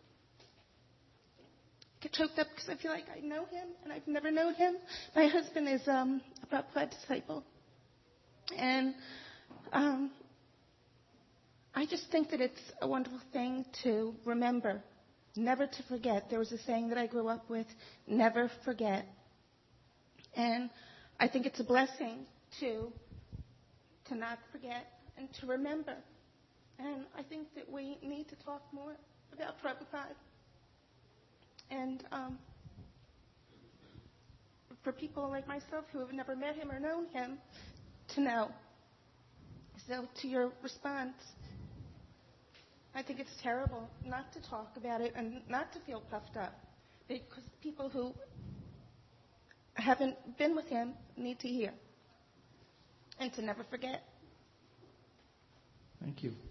get choked up because I feel like I know him and I've never known him. My husband is um, a Prabhupada disciple, and um, I just think that it's a wonderful thing to remember, never to forget. There was a saying that I grew up with, never forget. And I think it's a blessing to to not forget and to remember. And I think that we need to talk more about Prabhupada. And um, for people like myself who have never met him or known him, to know. So to your response, I think it's terrible not to talk about it and not to feel puffed up, because people who haven't been with him need to hear and to never forget. Thank you.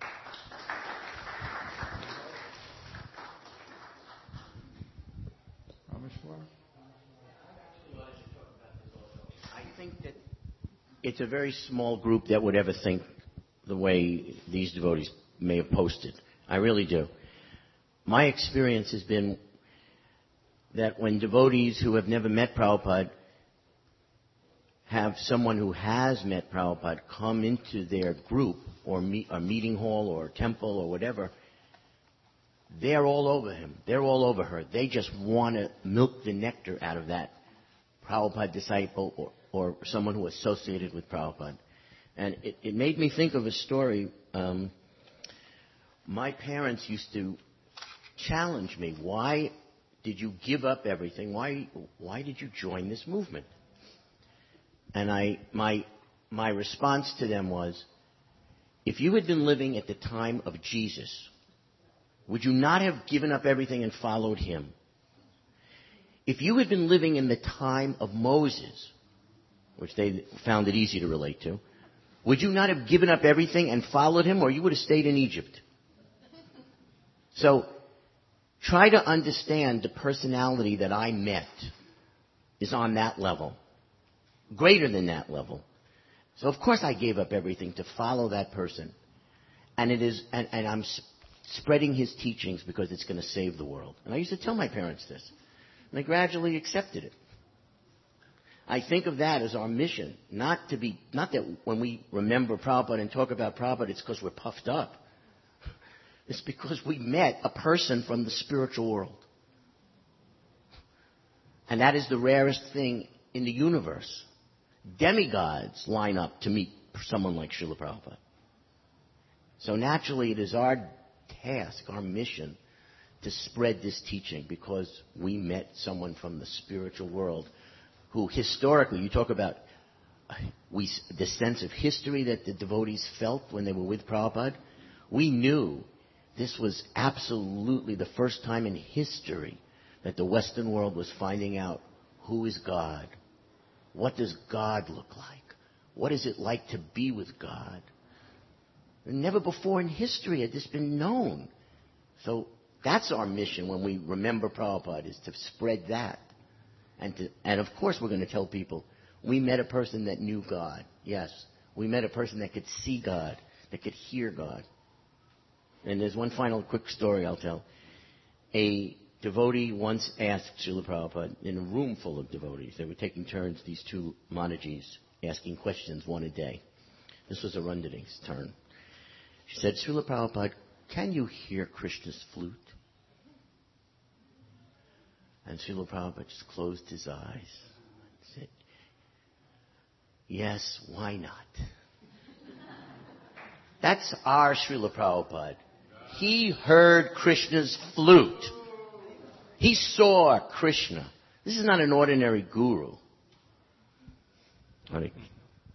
I think that it's a very small group that would ever think the way these devotees may have posted. I really do. My experience has been that when devotees who have never met Prabhupada have someone who has met Prabhupada come into their group or meet, a meeting hall or a temple or whatever, they're all over him. They're all over her. They just want to milk the nectar out of that Prabhupada disciple or, or someone who associated with Prabhupada. And it, it made me think of a story. Um, my parents used to challenge me. Why did you give up everything? Why, why did you join this movement? And I, my, my response to them was, if you had been living at the time of Jesus, would you not have given up everything and followed him? If you had been living in the time of Moses, which they found it easy to relate to, would you not have given up everything and followed him, or you would have stayed in Egypt? So, try to understand the personality that I met is on that level, greater than that level. So, of course, I gave up everything to follow that person, and it is, and, and I'm spreading his teachings because it's going to save the world. And I used to tell my parents this, and they gradually accepted it. I think of that as our mission, not to be, not that when we remember Prabhupada and talk about Prabhupada, it's because we're puffed up. It's because we met a person from the spiritual world. And that is the rarest thing in the universe. demigods line up to meet someone like Srila Prabhupada. So naturally, it is our task, our mission, to spread this teaching because we met someone from the spiritual world who historically, you talk about we, the sense of history that the devotees felt when they were with Prabhupada, we knew this was absolutely the first time in history that the Western world was finding out who is God. What does God look like? What is it like to be with God? And never before in history had this been known. So that's our mission when we remember Prabhupada, is to spread that. And, to, and of course we're going to tell people, we met a person that knew God. Yes, we met a person that could see God, that could hear God. And there's one final quick story I'll tell. A devotee once asked Srila Prabhupada, in a room full of devotees, they were taking turns, these two Monajis, asking questions one a day. This was Arundhati's turn. She said, Srila Prabhupada, can you hear Krishna's flute? And Srila Prabhupada just closed his eyes and said, yes, why not? That's our Srila Prabhupada. He heard Krishna's flute. He saw Krishna. This is not an ordinary guru. Hare Krishna.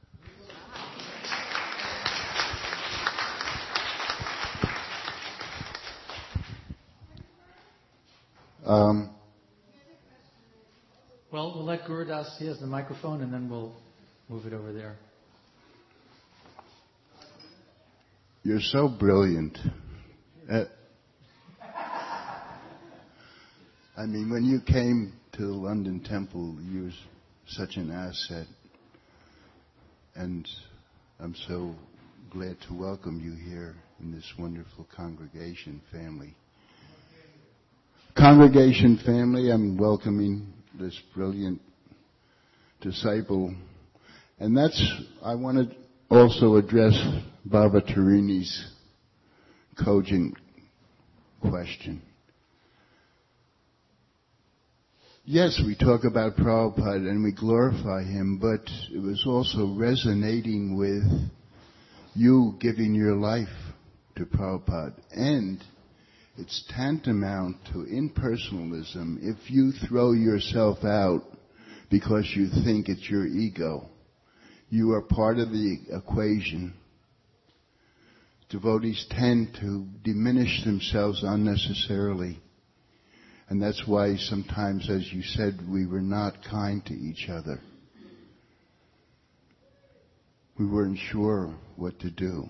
Um, well, we'll let Gurudas, he has the microphone, and then we'll move it over there. You're so brilliant. Uh, I mean, when you came to the London Temple, you were such an asset. And I'm so glad to welcome you here in this wonderful congregation family. Congregation family, I'm welcoming this brilliant disciple. And that's, I want to also address Baba Tarini's cogent question. Yes, we talk about Prabhupada and we glorify him, but it was also resonating with you giving your life to Prabhupada. And it's tantamount to impersonalism if you throw yourself out because you think it's your ego. You are part of the equation. Devotees tend to diminish themselves unnecessarily. And that's why sometimes, as you said, we were not kind to each other. We weren't sure what to do.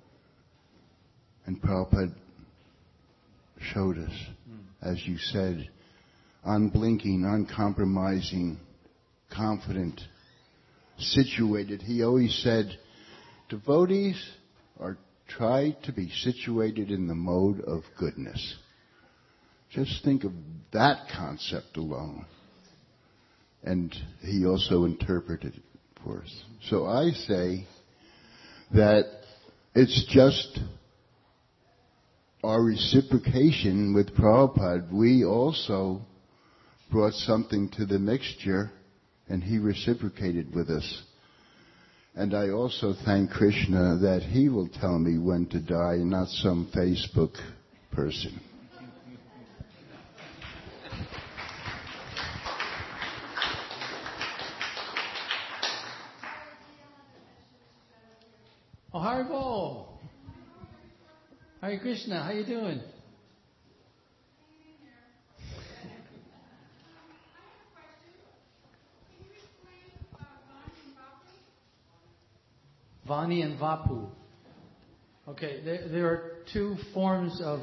And Prabhupada showed us, as you said, unblinking, uncompromising, confident, situated. He always said, devotees are try to be situated in the mode of goodness. Just think of that concept alone. And he also interpreted it for us. So I say that it's just our reciprocation with Prabhupada. We also brought something to the mixture, and he reciprocated with us. And I also thank Krishna that he will tell me when to die, not some Facebook person. Oh, Haribol! Hare Krishna, how you doing? Vani and Vapu. Okay, there, there are two forms of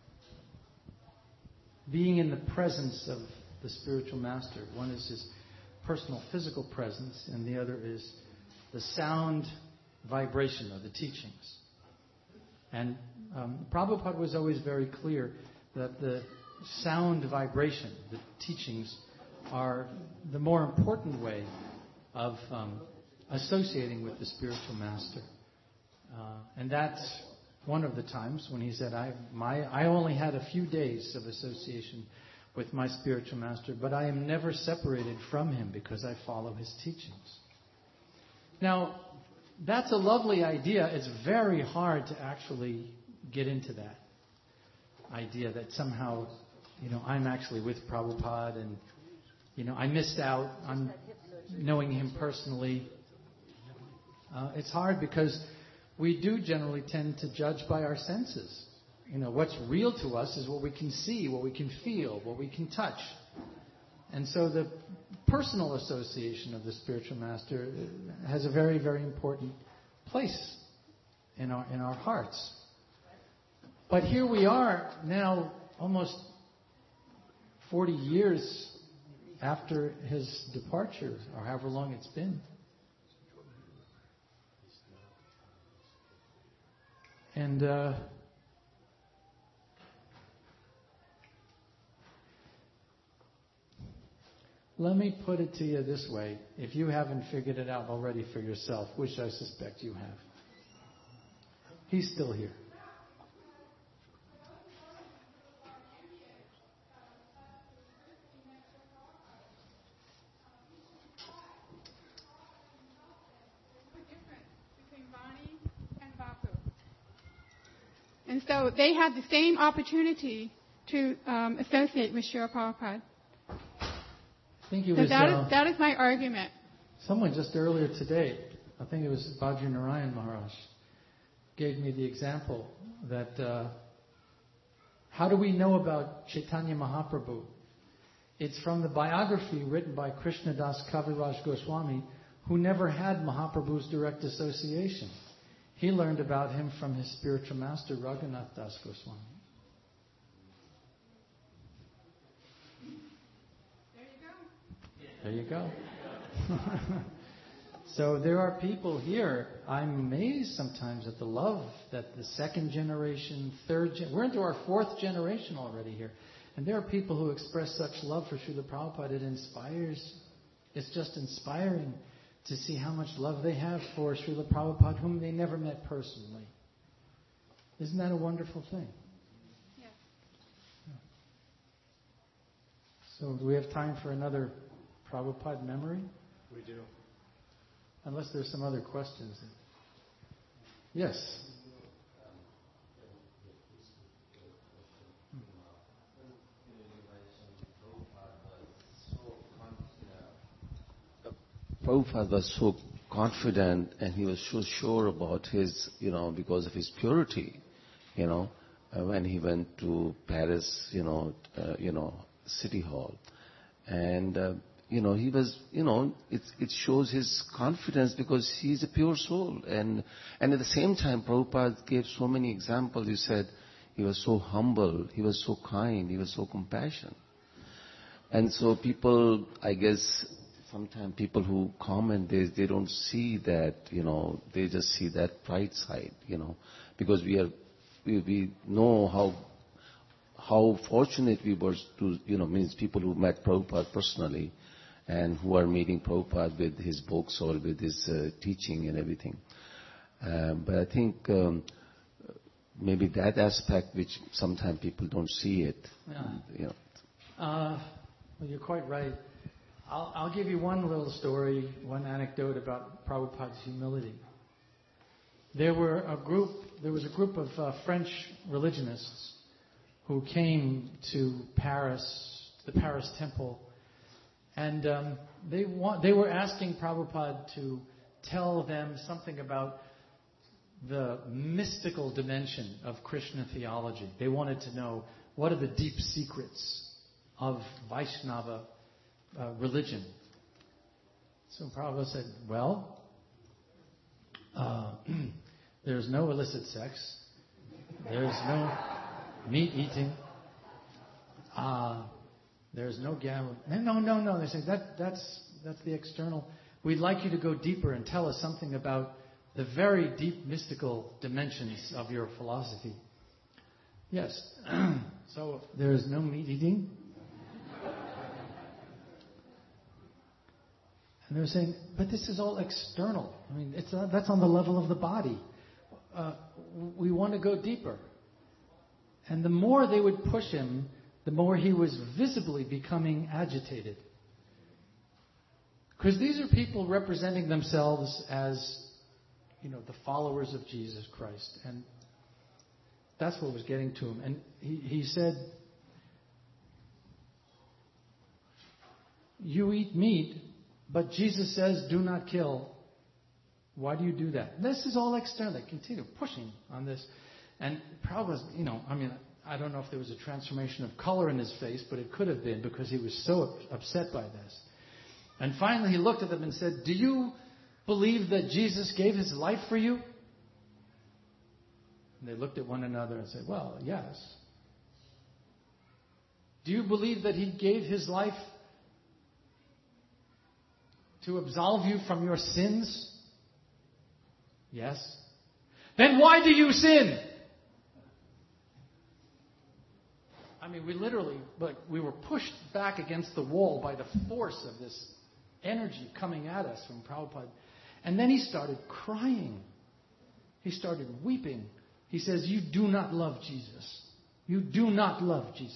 being in the presence of the spiritual master. One is his personal physical presence, and the other is the sound vibration of the teachings. And um, Prabhupada was always very clear that the sound vibration, the teachings, are the more important way of um, associating with the spiritual master. Uh, and that's one of the times when he said, I, my, I only had a few days of association with my spiritual master, but I am never separated from him because I follow his teachings. Now, that's a lovely idea. It's very hard to actually get into that idea that somehow, you know, I'm actually with Prabhupada and, you know, I missed out on knowing him personally. Uh, it's hard because we do generally tend to judge by our senses. You know, what's real to us is what we can see, what we can feel, what we can touch. And so the personal association of the spiritual master has a very, very important place in our in our hearts. But here we are now, almost forty years after his departure, or however long it's been. And uh, let me put it to you this way. If you haven't figured it out already for yourself, which I suspect you have, he's still here. And so they had the same opportunity to um, associate with Srila Prabhupada. I think it so was, that, uh, is, that is my argument. Someone just earlier today, I think it was Bhadri Narayan Maharaj, gave me the example that uh, how do we know about Chaitanya Mahaprabhu? It's from the biography written by Krishnadas Kaviraj Goswami, who never had Mahaprabhu's direct association. He learned about him from his spiritual master, Raghunath Das Goswami. There you go. So there are people here, I'm amazed sometimes at the love that the second generation, third gen- we're into our fourth generation already here. And there are people who express such love for Srila Prabhupada. It inspires, it's just inspiring to see how much love they have for Srila Prabhupada, whom they never met personally. Isn't that a wonderful thing? Yes. Yeah. So do we have time for another Prabhupada memory? We do. Unless there's some other questions. Yes. Prabhupada was so confident and he was so sure about his, you know, because of his purity, you know, uh, when he went to Paris, you know, uh, you know, City Hall. And, uh, you know, he was, you know, it, it shows his confidence because he's a pure soul. And, and at the same time, Prabhupada gave so many examples. He said he was so humble, he was so kind, he was so compassionate. And so people, I guess, sometimes people who comment this, they don't see that, you know, they just see that pride side, you know, because we are, we, we know how, how fortunate we were to, you know, means people who met Prabhupada personally and who are meeting Prabhupada with his books or with his uh, teaching and everything. Um, but I think um, maybe that aspect which sometimes people don't see it, Yeah. you know. Uh, well, you're quite right. I'll, I'll give you one little story, one anecdote about Prabhupada's humility. There were a group, there was a group of uh, French religionists who came to Paris, the Paris temple, and um, they want, they were asking Prabhupada to tell them something about the mystical dimension of Krishna theology. They wanted to know what are the deep secrets of Vaishnava Uh, religion. So Prabhupada said, well, uh, there's no illicit sex, there's no meat eating, uh, there's no gambling. No, no, no. They said that that's that's the external. We'd like you to go deeper and tell us something about the very deep mystical dimensions of your philosophy. Yes. So there is no meat eating. And they were saying, but this is all external. I mean, it's uh, that's on the level of the body. Uh, we want to go deeper. And the more they would push him, the more he was visibly becoming agitated. Because these are people representing themselves as, you know, the followers of Jesus Christ. And that's what was getting to him. And he, he said, you eat meat, but Jesus says, do not kill. Why do you do that? This is all external. They continue pushing on this. And probably, you know, I mean, I don't know if there was a transformation of color in his face, but it could have been because he was so upset by this. And finally he looked at them and said, do you believe that Jesus gave his life for you? And they looked at one another and said, well, yes. Do you believe that he gave his life to absolve you from your sins? Yes. Then why do you sin? I mean, we literally, like, we were pushed back against the wall by the force of this energy coming at us from Prabhupada. And then he started crying. He started weeping. He says, you do not love Jesus. You do not love Jesus.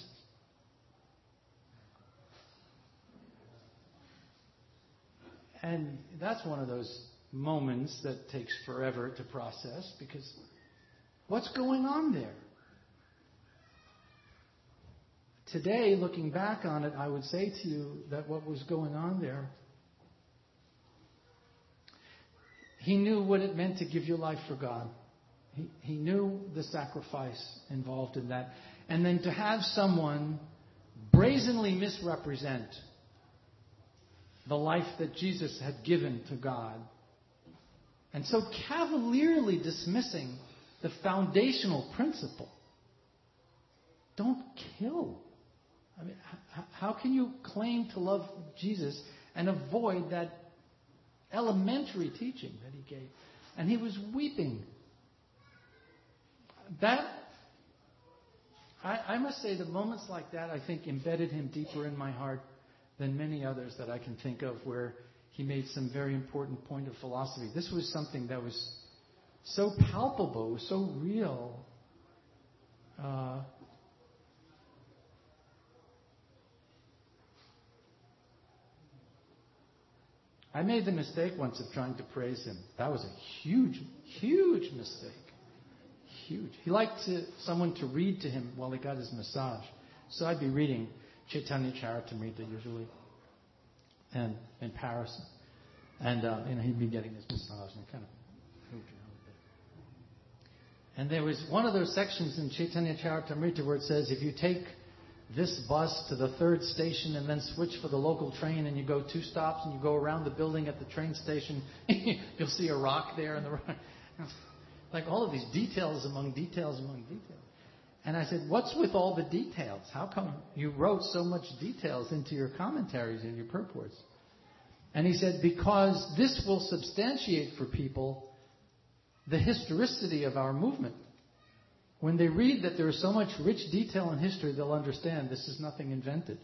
And that's one of those moments that takes forever to process, because what's going on there? Today, looking back on it, I would say to you that what was going on there, he knew what it meant to give your life for God. He, he knew the sacrifice involved in that. And then to have someone brazenly misrepresent the life that Jesus had given to God, and so cavalierly dismissing the foundational principle. Don't kill. I mean, how can you claim to love Jesus and avoid that elementary teaching that he gave? And he was weeping. That, I, I must say, the moments like that, I think, embedded him deeper in my heart than many others that I can think of, where he made some very important point of philosophy. This was something that was so palpable, was so real. Uh, I made the mistake once of trying to praise him. That was a huge, huge mistake. Huge. He liked to, someone to read to him while he got his massage. So I'd be reading Chaitanya Charitamrita usually, and in Paris, and uh, you know, he'd be getting his massage and kind of moved around a bit. And there was one of those sections in Chaitanya Charitamrita where it says, if you take this bus to the third station and then switch for the local train, and you go two stops and you go around the building at the train station, you'll see a rock there in the rock. Like all of these details among details among details. And I said, what's with all the details? How come you wrote so much details into your commentaries and your purports? And he said, because this will substantiate for people the historicity of our movement. When they read that there is so much rich detail in history, they'll understand this is nothing invented.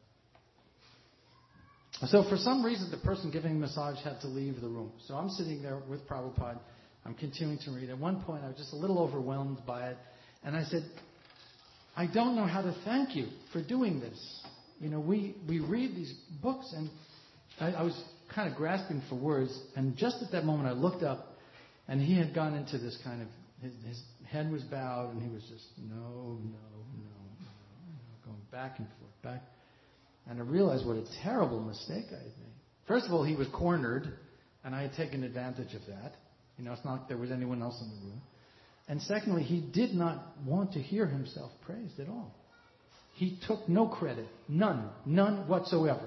So for some reason, the person giving the massage had to leave the room. So I'm sitting there with Prabhupada. I'm continuing to read. At one point, I was just a little overwhelmed by it. And I said, I don't know how to thank you for doing this. You know, we, we read these books, and I, I was kind of grasping for words. And just at that moment, I looked up, and he had gone into this kind of, his, his head was bowed, and he was just, no, no, no, no, going back and forth, back. And I realized what a terrible mistake I had made. First of all, he was cornered, and I had taken advantage of that. You know, it's not like there was anyone else in the room. And secondly, he did not want to hear himself praised at all. He took no credit. None. None whatsoever.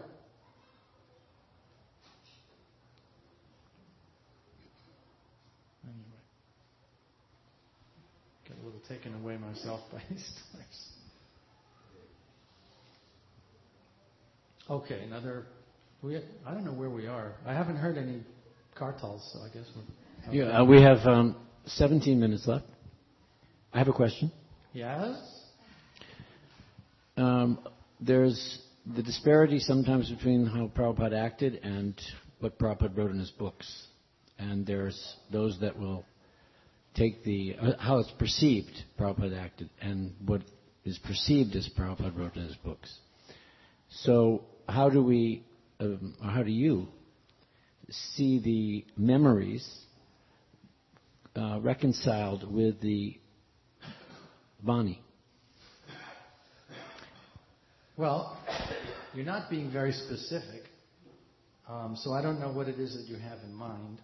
Anyway. Got a little taken away myself by these stories. Okay, another... We, I don't know where we are. I haven't heard any kartals, so I guess we're... Okay. Yeah, uh, we have um, seventeen minutes left. I have a question. Yes? Um, there's the disparity sometimes between how Prabhupada acted and what Prabhupada wrote in his books. And there's those that will take the, uh, how it's perceived Prabhupada acted and what is perceived as Prabhupada wrote in his books. So how do we, um, or how do you see the memories uh, reconciled with the Bani? Well, you're not being very specific, um, so I don't know what it is that you have in mind.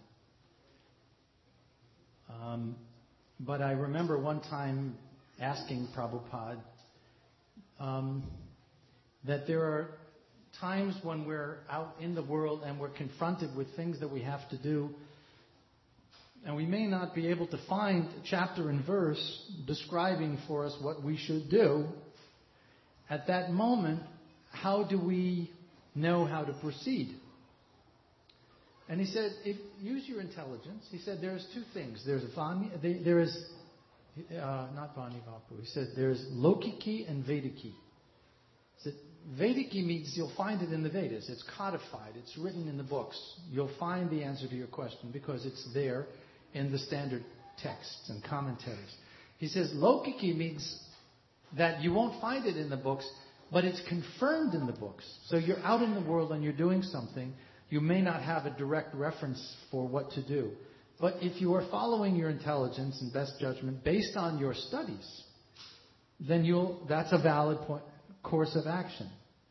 Um, but I remember one time asking Prabhupada um, that there are times when we're out in the world and we're confronted with things that we have to do, and we may not be able to find chapter and verse describing for us what we should do. At that moment, how do we know how to proceed? And he said, if, use your intelligence. He said, there's two things. There's Vani, there is, uh, not Vani Vapu. He said, there's Lokiki and Vediki. He said, Vediki means you'll find it in the Vedas. It's codified. It's written in the books. You'll find the answer to your question because it's there in the standard texts and commentaries. He says, Lokiki means that you won't find it in the books, but it's confirmed in the books. So you're out in the world and you're doing something. You may not have a direct reference for what to do. But if you are following your intelligence and best judgment based on your studies, then you'll, that's a valid point, course of action.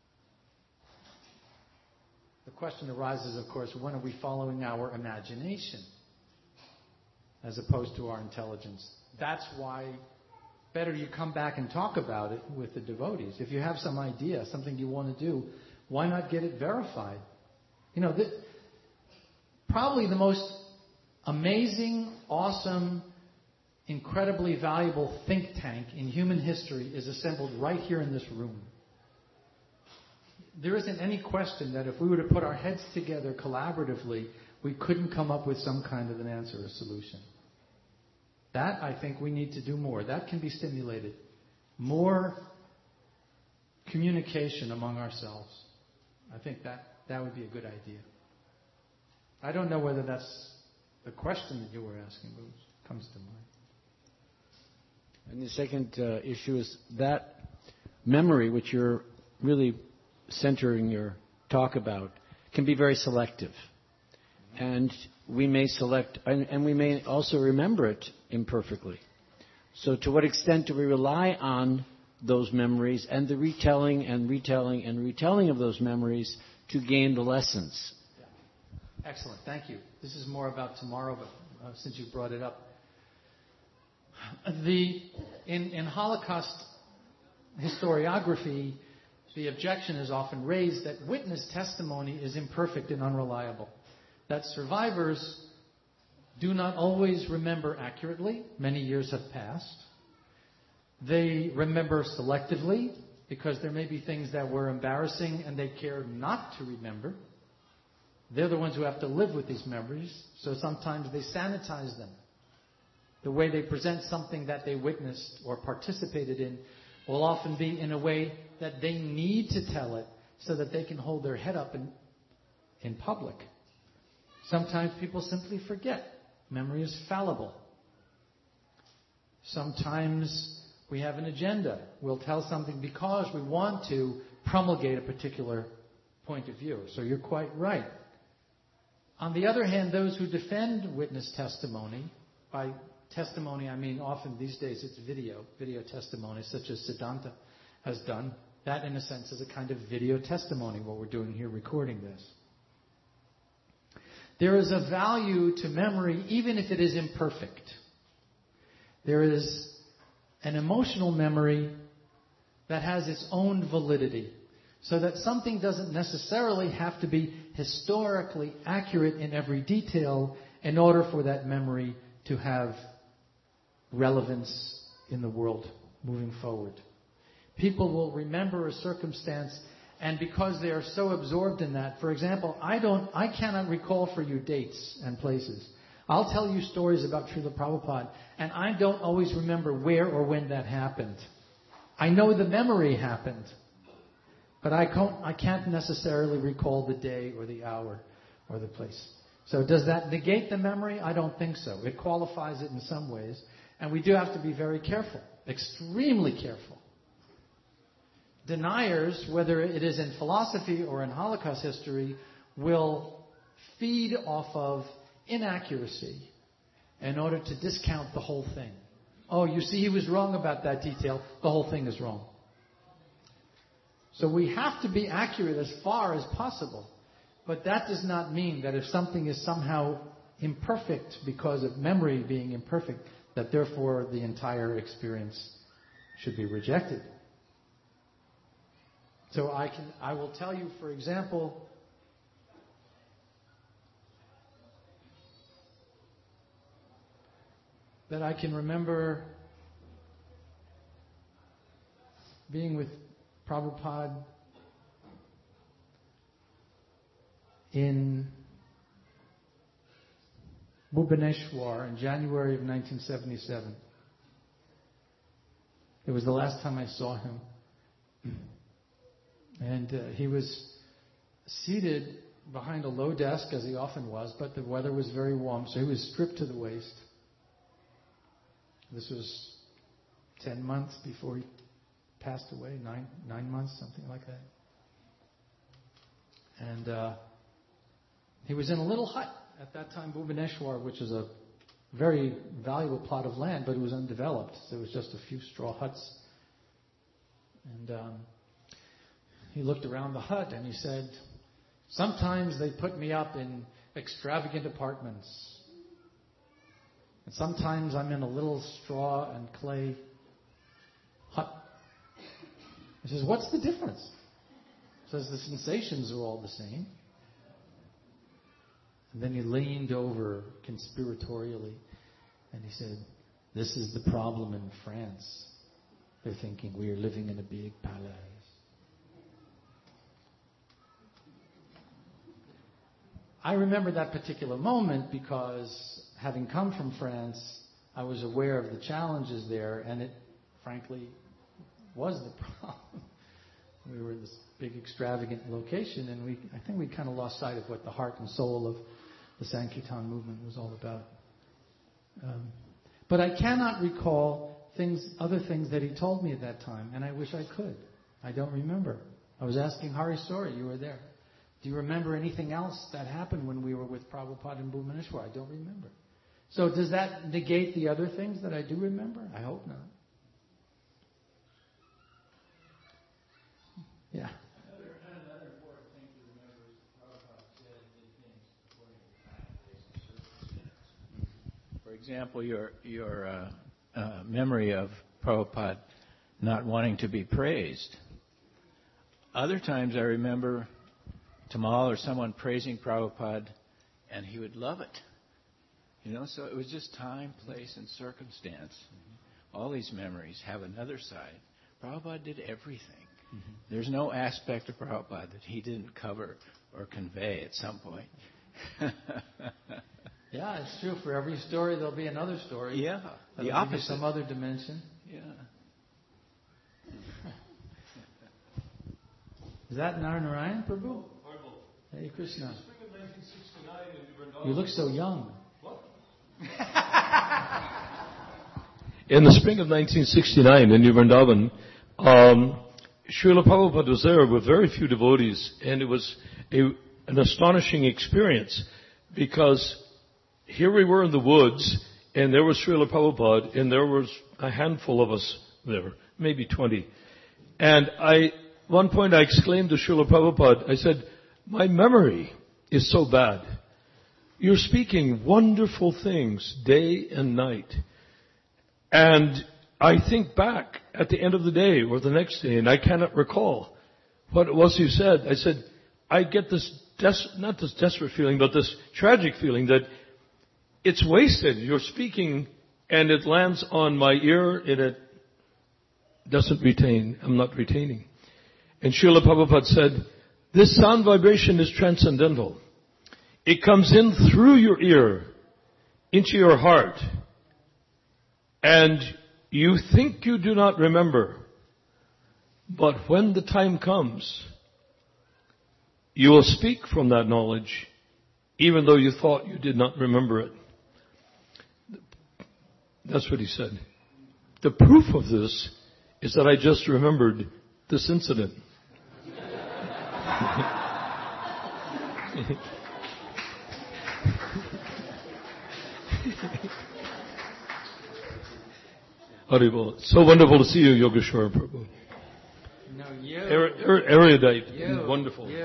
The question arises, of course, when are we following our imagination as opposed to our intelligence? That's why better you come back and talk about it with the devotees. If you have some idea, something you want to do, why not get it verified? You know, the, probably the most amazing, awesome, incredibly valuable think tank in human history is assembled right here in this room. There isn't any question that if we were to put our heads together collaboratively, we couldn't come up with some kind of an answer or solution. That, I think, we need to do more. That can be stimulated. More communication among ourselves. I think that, that would be a good idea. I don't know whether that's the question that you were asking, but it comes to mind. And the second uh, issue is that memory, which you're really centering your talk about, can be very selective. And we may select, and, and we may also remember it imperfectly. So to what extent do we rely on those memories and the retelling and retelling and retelling of those memories to gain the lessons? Yeah. Excellent. Thank you. This is more about tomorrow, but uh, since you brought it up. The, in, in Holocaust historiography, the objection is often raised that witness testimony is imperfect and unreliable. That survivors do not always remember accurately. Many years have passed. They remember selectively because there may be things that were embarrassing and they care not to remember. They're the ones who have to live with these memories, so sometimes they sanitize them. The way they present something that they witnessed or participated in will often be in a way that they need to tell it so that they can hold their head up in, in public. Sometimes people simply forget. Memory is fallible. Sometimes we have an agenda. We'll tell something because we want to promulgate a particular point of view. So you're quite right. On the other hand, those who defend witness testimony, by testimony I mean often these days it's video, video testimony, such as Siddhanta has done. That, in a sense, is a kind of video testimony, what we're doing here, recording this. There is a value to memory, even if it is imperfect. There is an emotional memory that has its own validity, so that something doesn't necessarily have to be historically accurate in every detail in order for that memory to have relevance in the world moving forward. People will remember a circumstance, and because they are so absorbed in that, for example, I don't, I cannot recall for you dates and places. I'll tell you stories about Srila Prabhupada, and I don't always remember where or when that happened. I know the memory happened, but I can't, I can't necessarily recall the day or the hour or the place. So does that negate the memory? I don't think so. It qualifies it in some ways, and we do have to be very careful, extremely careful. Deniers, whether it is in philosophy or in Holocaust history, will feed off of inaccuracy in order to discount the whole thing. Oh, you see, he was wrong about that detail. The whole thing is wrong. So we have to be accurate as far as possible. But that does not mean that if something is somehow imperfect because of memory being imperfect, that therefore the entire experience should be rejected. So I can, I will tell you, for example, that I can remember being with Prabhupada in Bhubaneswar in January of nineteen seventy-seven. It was the last time I saw him. And uh, he was seated behind a low desk, as he often was, but the weather was very warm, so he was stripped to the waist. This was ten months before he passed away, nine nine months, something like that. And uh, he was in a little hut at that time, Bhubaneswar, which is a very valuable plot of land, but it was undeveloped. So it was just a few straw huts. And um, he looked around the hut and he said, "Sometimes they put me up in extravagant apartments. And sometimes I'm in a little straw and clay hut." He says, "What's the difference?" He says, "The sensations are all the same." And then he leaned over conspiratorially and he said, "This is the problem in France. They're thinking we are living in a big palace." I remember that particular moment because, having come from France, I was aware of the challenges there, and it, frankly, was the problem. We were in this big, extravagant location, and we, I think we kind of lost sight of what the heart and soul of the Sankirtan movement was all about. Um, but I cannot recall things, other things that he told me at that time, and I wish I could. I don't remember. I was asking Hari Sori, you were there. Do you remember anything else that happened when we were with Prabhupada in Bhubaneswar? I don't remember. So does that negate the other things that I do remember? I hope not. Yeah. Another, another important thing to remember is Prabhupada said and did things according to time, place, and circumstance. For example, your your uh, uh, memory of Prabhupada not wanting to be praised. Other times I remember Tamal or someone praising Prabhupada, and he would love it. You know, so it was just time, place, and circumstance. Mm-hmm. All these memories have another side. Prabhupada did everything. Mm-hmm. There's no aspect of Prabhupada that he didn't cover or convey at some point. Yeah, it's true. For every story, there'll be another story. Yeah, the opposite. Some other dimension. Yeah. Is that Narnarayan Prabhu? Hey, Krishna. You look so young. What? In the spring of nineteen sixty-nine in New Vrindavan, um, Srila Prabhupada was there with very few devotees, and it was a, an astonishing experience because here we were in the woods, and there was Srila Prabhupada, and there was a handful of us there, maybe twenty. And I, at one point I exclaimed to Srila Prabhupada, I said, "My memory is so bad. You're speaking wonderful things day and night. And I think back at the end of the day or the next day, and I cannot recall what it was you said." I said, I get this, des- not this desperate feeling, but this tragic feeling that it's wasted. You're speaking and it lands on my ear and it doesn't retain. I'm not retaining. And Srila Prabhupada said, this sound vibration is transcendental. It comes in through your ear, into your heart, and you think you do not remember. But when the time comes, you will speak from that knowledge, even though you thought you did not remember it. That's what he said. The proof of this is that I just remembered this incident. Haribol. So wonderful to see you, Yogeshwar Prabhu. No, you. Er, er, erudite. You. Wonderful. You.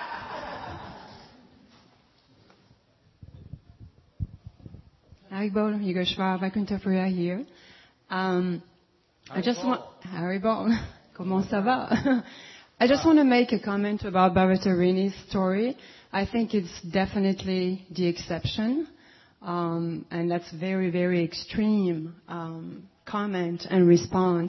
Haribol, Yogeshwar, Vaikuntha Priya here. Um, I just want, Haribol, comment ça va? I just want to make a comment about Bhavatarini's story. I think it's definitely the exception. Um, and that's very, very extreme um, comment and response.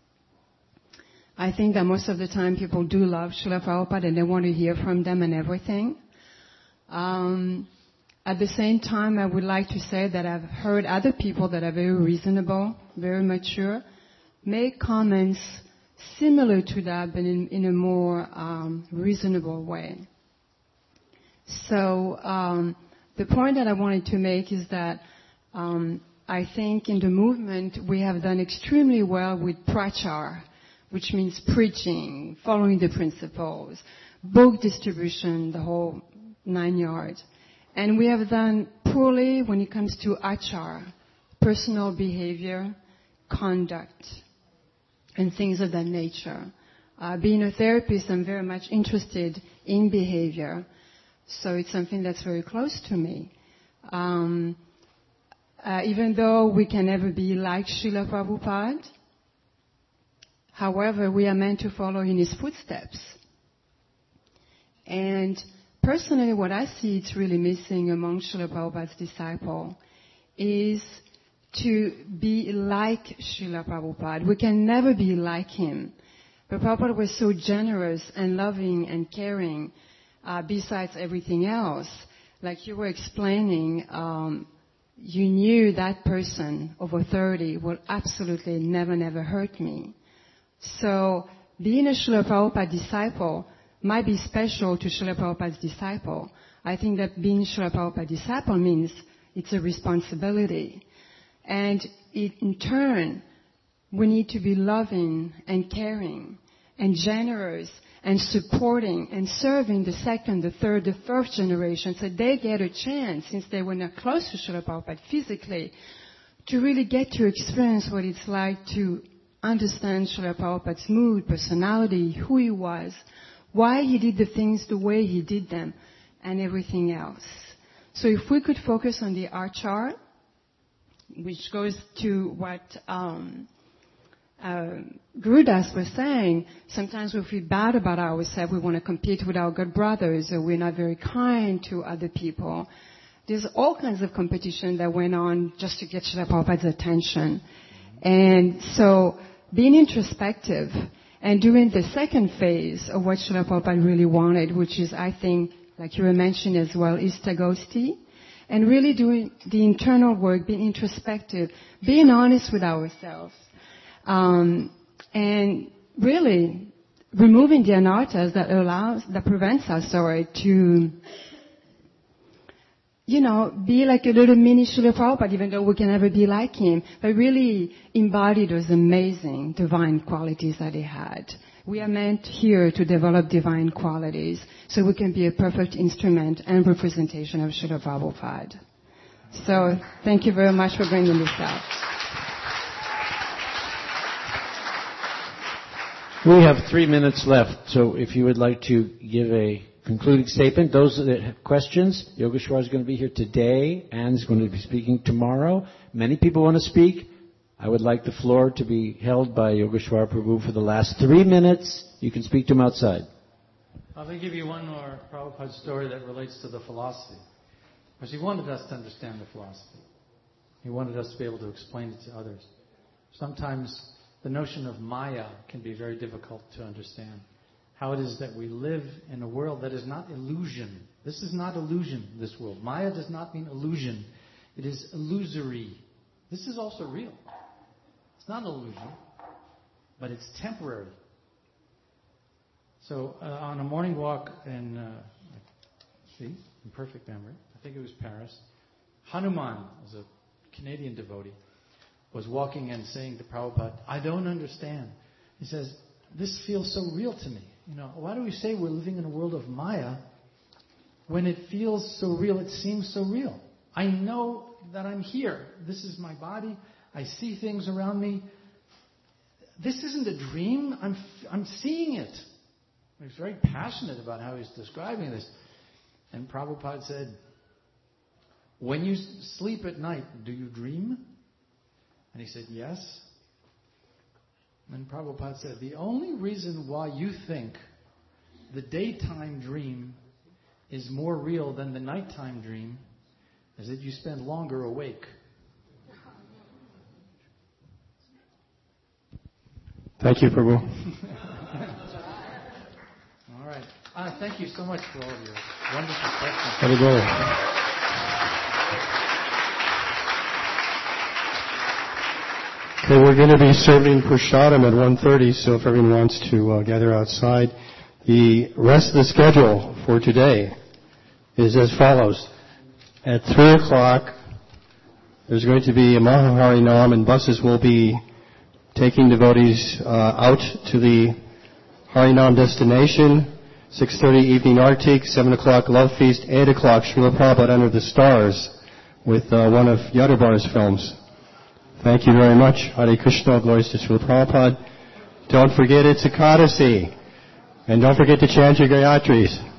I think that most of the time people do love Srila Prabhupada and they want to hear from them and everything. Um, at the same time, I would like to say that I've heard other people that are very reasonable, very mature, make comments similar to that, but in, in a more um, reasonable way. So um, the point that I wanted to make is that um, I think in the movement we have done extremely well with prachar, which means preaching, following the principles, book distribution, the whole nine yards. And we have done poorly when it comes to achar, personal behavior, conduct, and things of that nature. Uh, being a therapist, I'm very much interested in behavior. So it's something that's very close to me. Um, uh, even though we can never be like Srila Prabhupada, however, we are meant to follow in his footsteps. And personally, what I see it's really missing among Srila Prabhupada's disciples is to be like Srila Prabhupada. We can never be like him. But Prabhupada was so generous and loving and caring. Uh, besides everything else, like you were explaining, um, you knew that person over thirty will absolutely never, never hurt me. So being a Srila Prabhupada disciple might be special to Srila Prabhupada's disciple. I think that being Srila Prabhupada disciple means it's a responsibility. And it, in turn, we need to be loving and caring and generous and supporting and serving the second, the third, the fourth generation so they get a chance, since they were not close to Srila Prabhupada physically, to really get to experience what it's like to understand Srila Prabhupada's mood, personality, who he was, why he did the things the way he did them, and everything else. So if we could focus on the achar, which goes to what um, uh, Gurudas was saying, sometimes we feel bad about ourselves, we want to compete with our good brothers, or we're not very kind to other people. There's all kinds of competition that went on just to get Srila Prabhupada's attention. And so being introspective and doing the second phase of what Srila Prabhupada really wanted, which is, I think, like you were mentioning as well, is Tagosti, and really doing the internal work, being introspective, being honest with ourselves, um, and really removing the anarthas that allows, that prevents us, sorry, to, you know, be like a little mini Srila Prabhupada, even though we can never be like him, but really embody those amazing divine qualities that he had. We are meant here to develop divine qualities so we can be a perfect instrument and representation of Srila Prabhupada. So thank you very much for bringing this up. We have three minutes left, so if you would like to give a concluding statement, those that have questions, Yogeshwar is going to be here today and is going to be speaking tomorrow. Many people want to speak. I would like the floor to be held by Yogeshwar Prabhu for the last three minutes. You can speak to him outside. I'll give you one more Prabhupada story that relates to the philosophy. Because he wanted us to understand the philosophy. He wanted us to be able to explain it to others. Sometimes the notion of Maya can be very difficult to understand. How it is that we live in a world that is not illusion. This is not illusion, this world. Maya does not mean illusion. It is illusory. This is also real. It's not illusion, but it's temporary. So uh, on a morning walk in, uh, see, in perfect memory, I think it was Paris, Hanuman, as a Canadian devotee, was walking and saying to Prabhupada, I don't understand. He says, this feels so real to me. You know, why do we say we're living in a world of Maya when it feels so real, it seems so real? I know that I'm here. This is my body. I see things around me. this isn't a dream. I'm, I'm seeing it. He was very passionate about how he was describing this. And Prabhupada said, when you sleep at night, do you dream? And he said, yes. And Prabhupada said, the only reason why you think the daytime dream is more real than the nighttime dream is that you spend longer awake. Thank you, Prabhu. All right. Uh, thank you so much for all of your wonderful questions. Have a good one. Okay, we're going to be serving prasadam at one thirty, so if everyone wants to uh, gather outside. The rest of the schedule for today is as follows. At three o'clock, there's going to be a Mahaharinam, and buses will be taking devotees uh, out to the Harinam destination. six thirty evening Artik, seven o'clock Love Feast, eight o'clock Srila Prabhupada Under the Stars with uh, one of Yadavar's films. Thank you very much. Hare Krishna, glories to Srila Prabhupada. Don't forget it's Ekadasi. And don't forget to chant your Gayatris.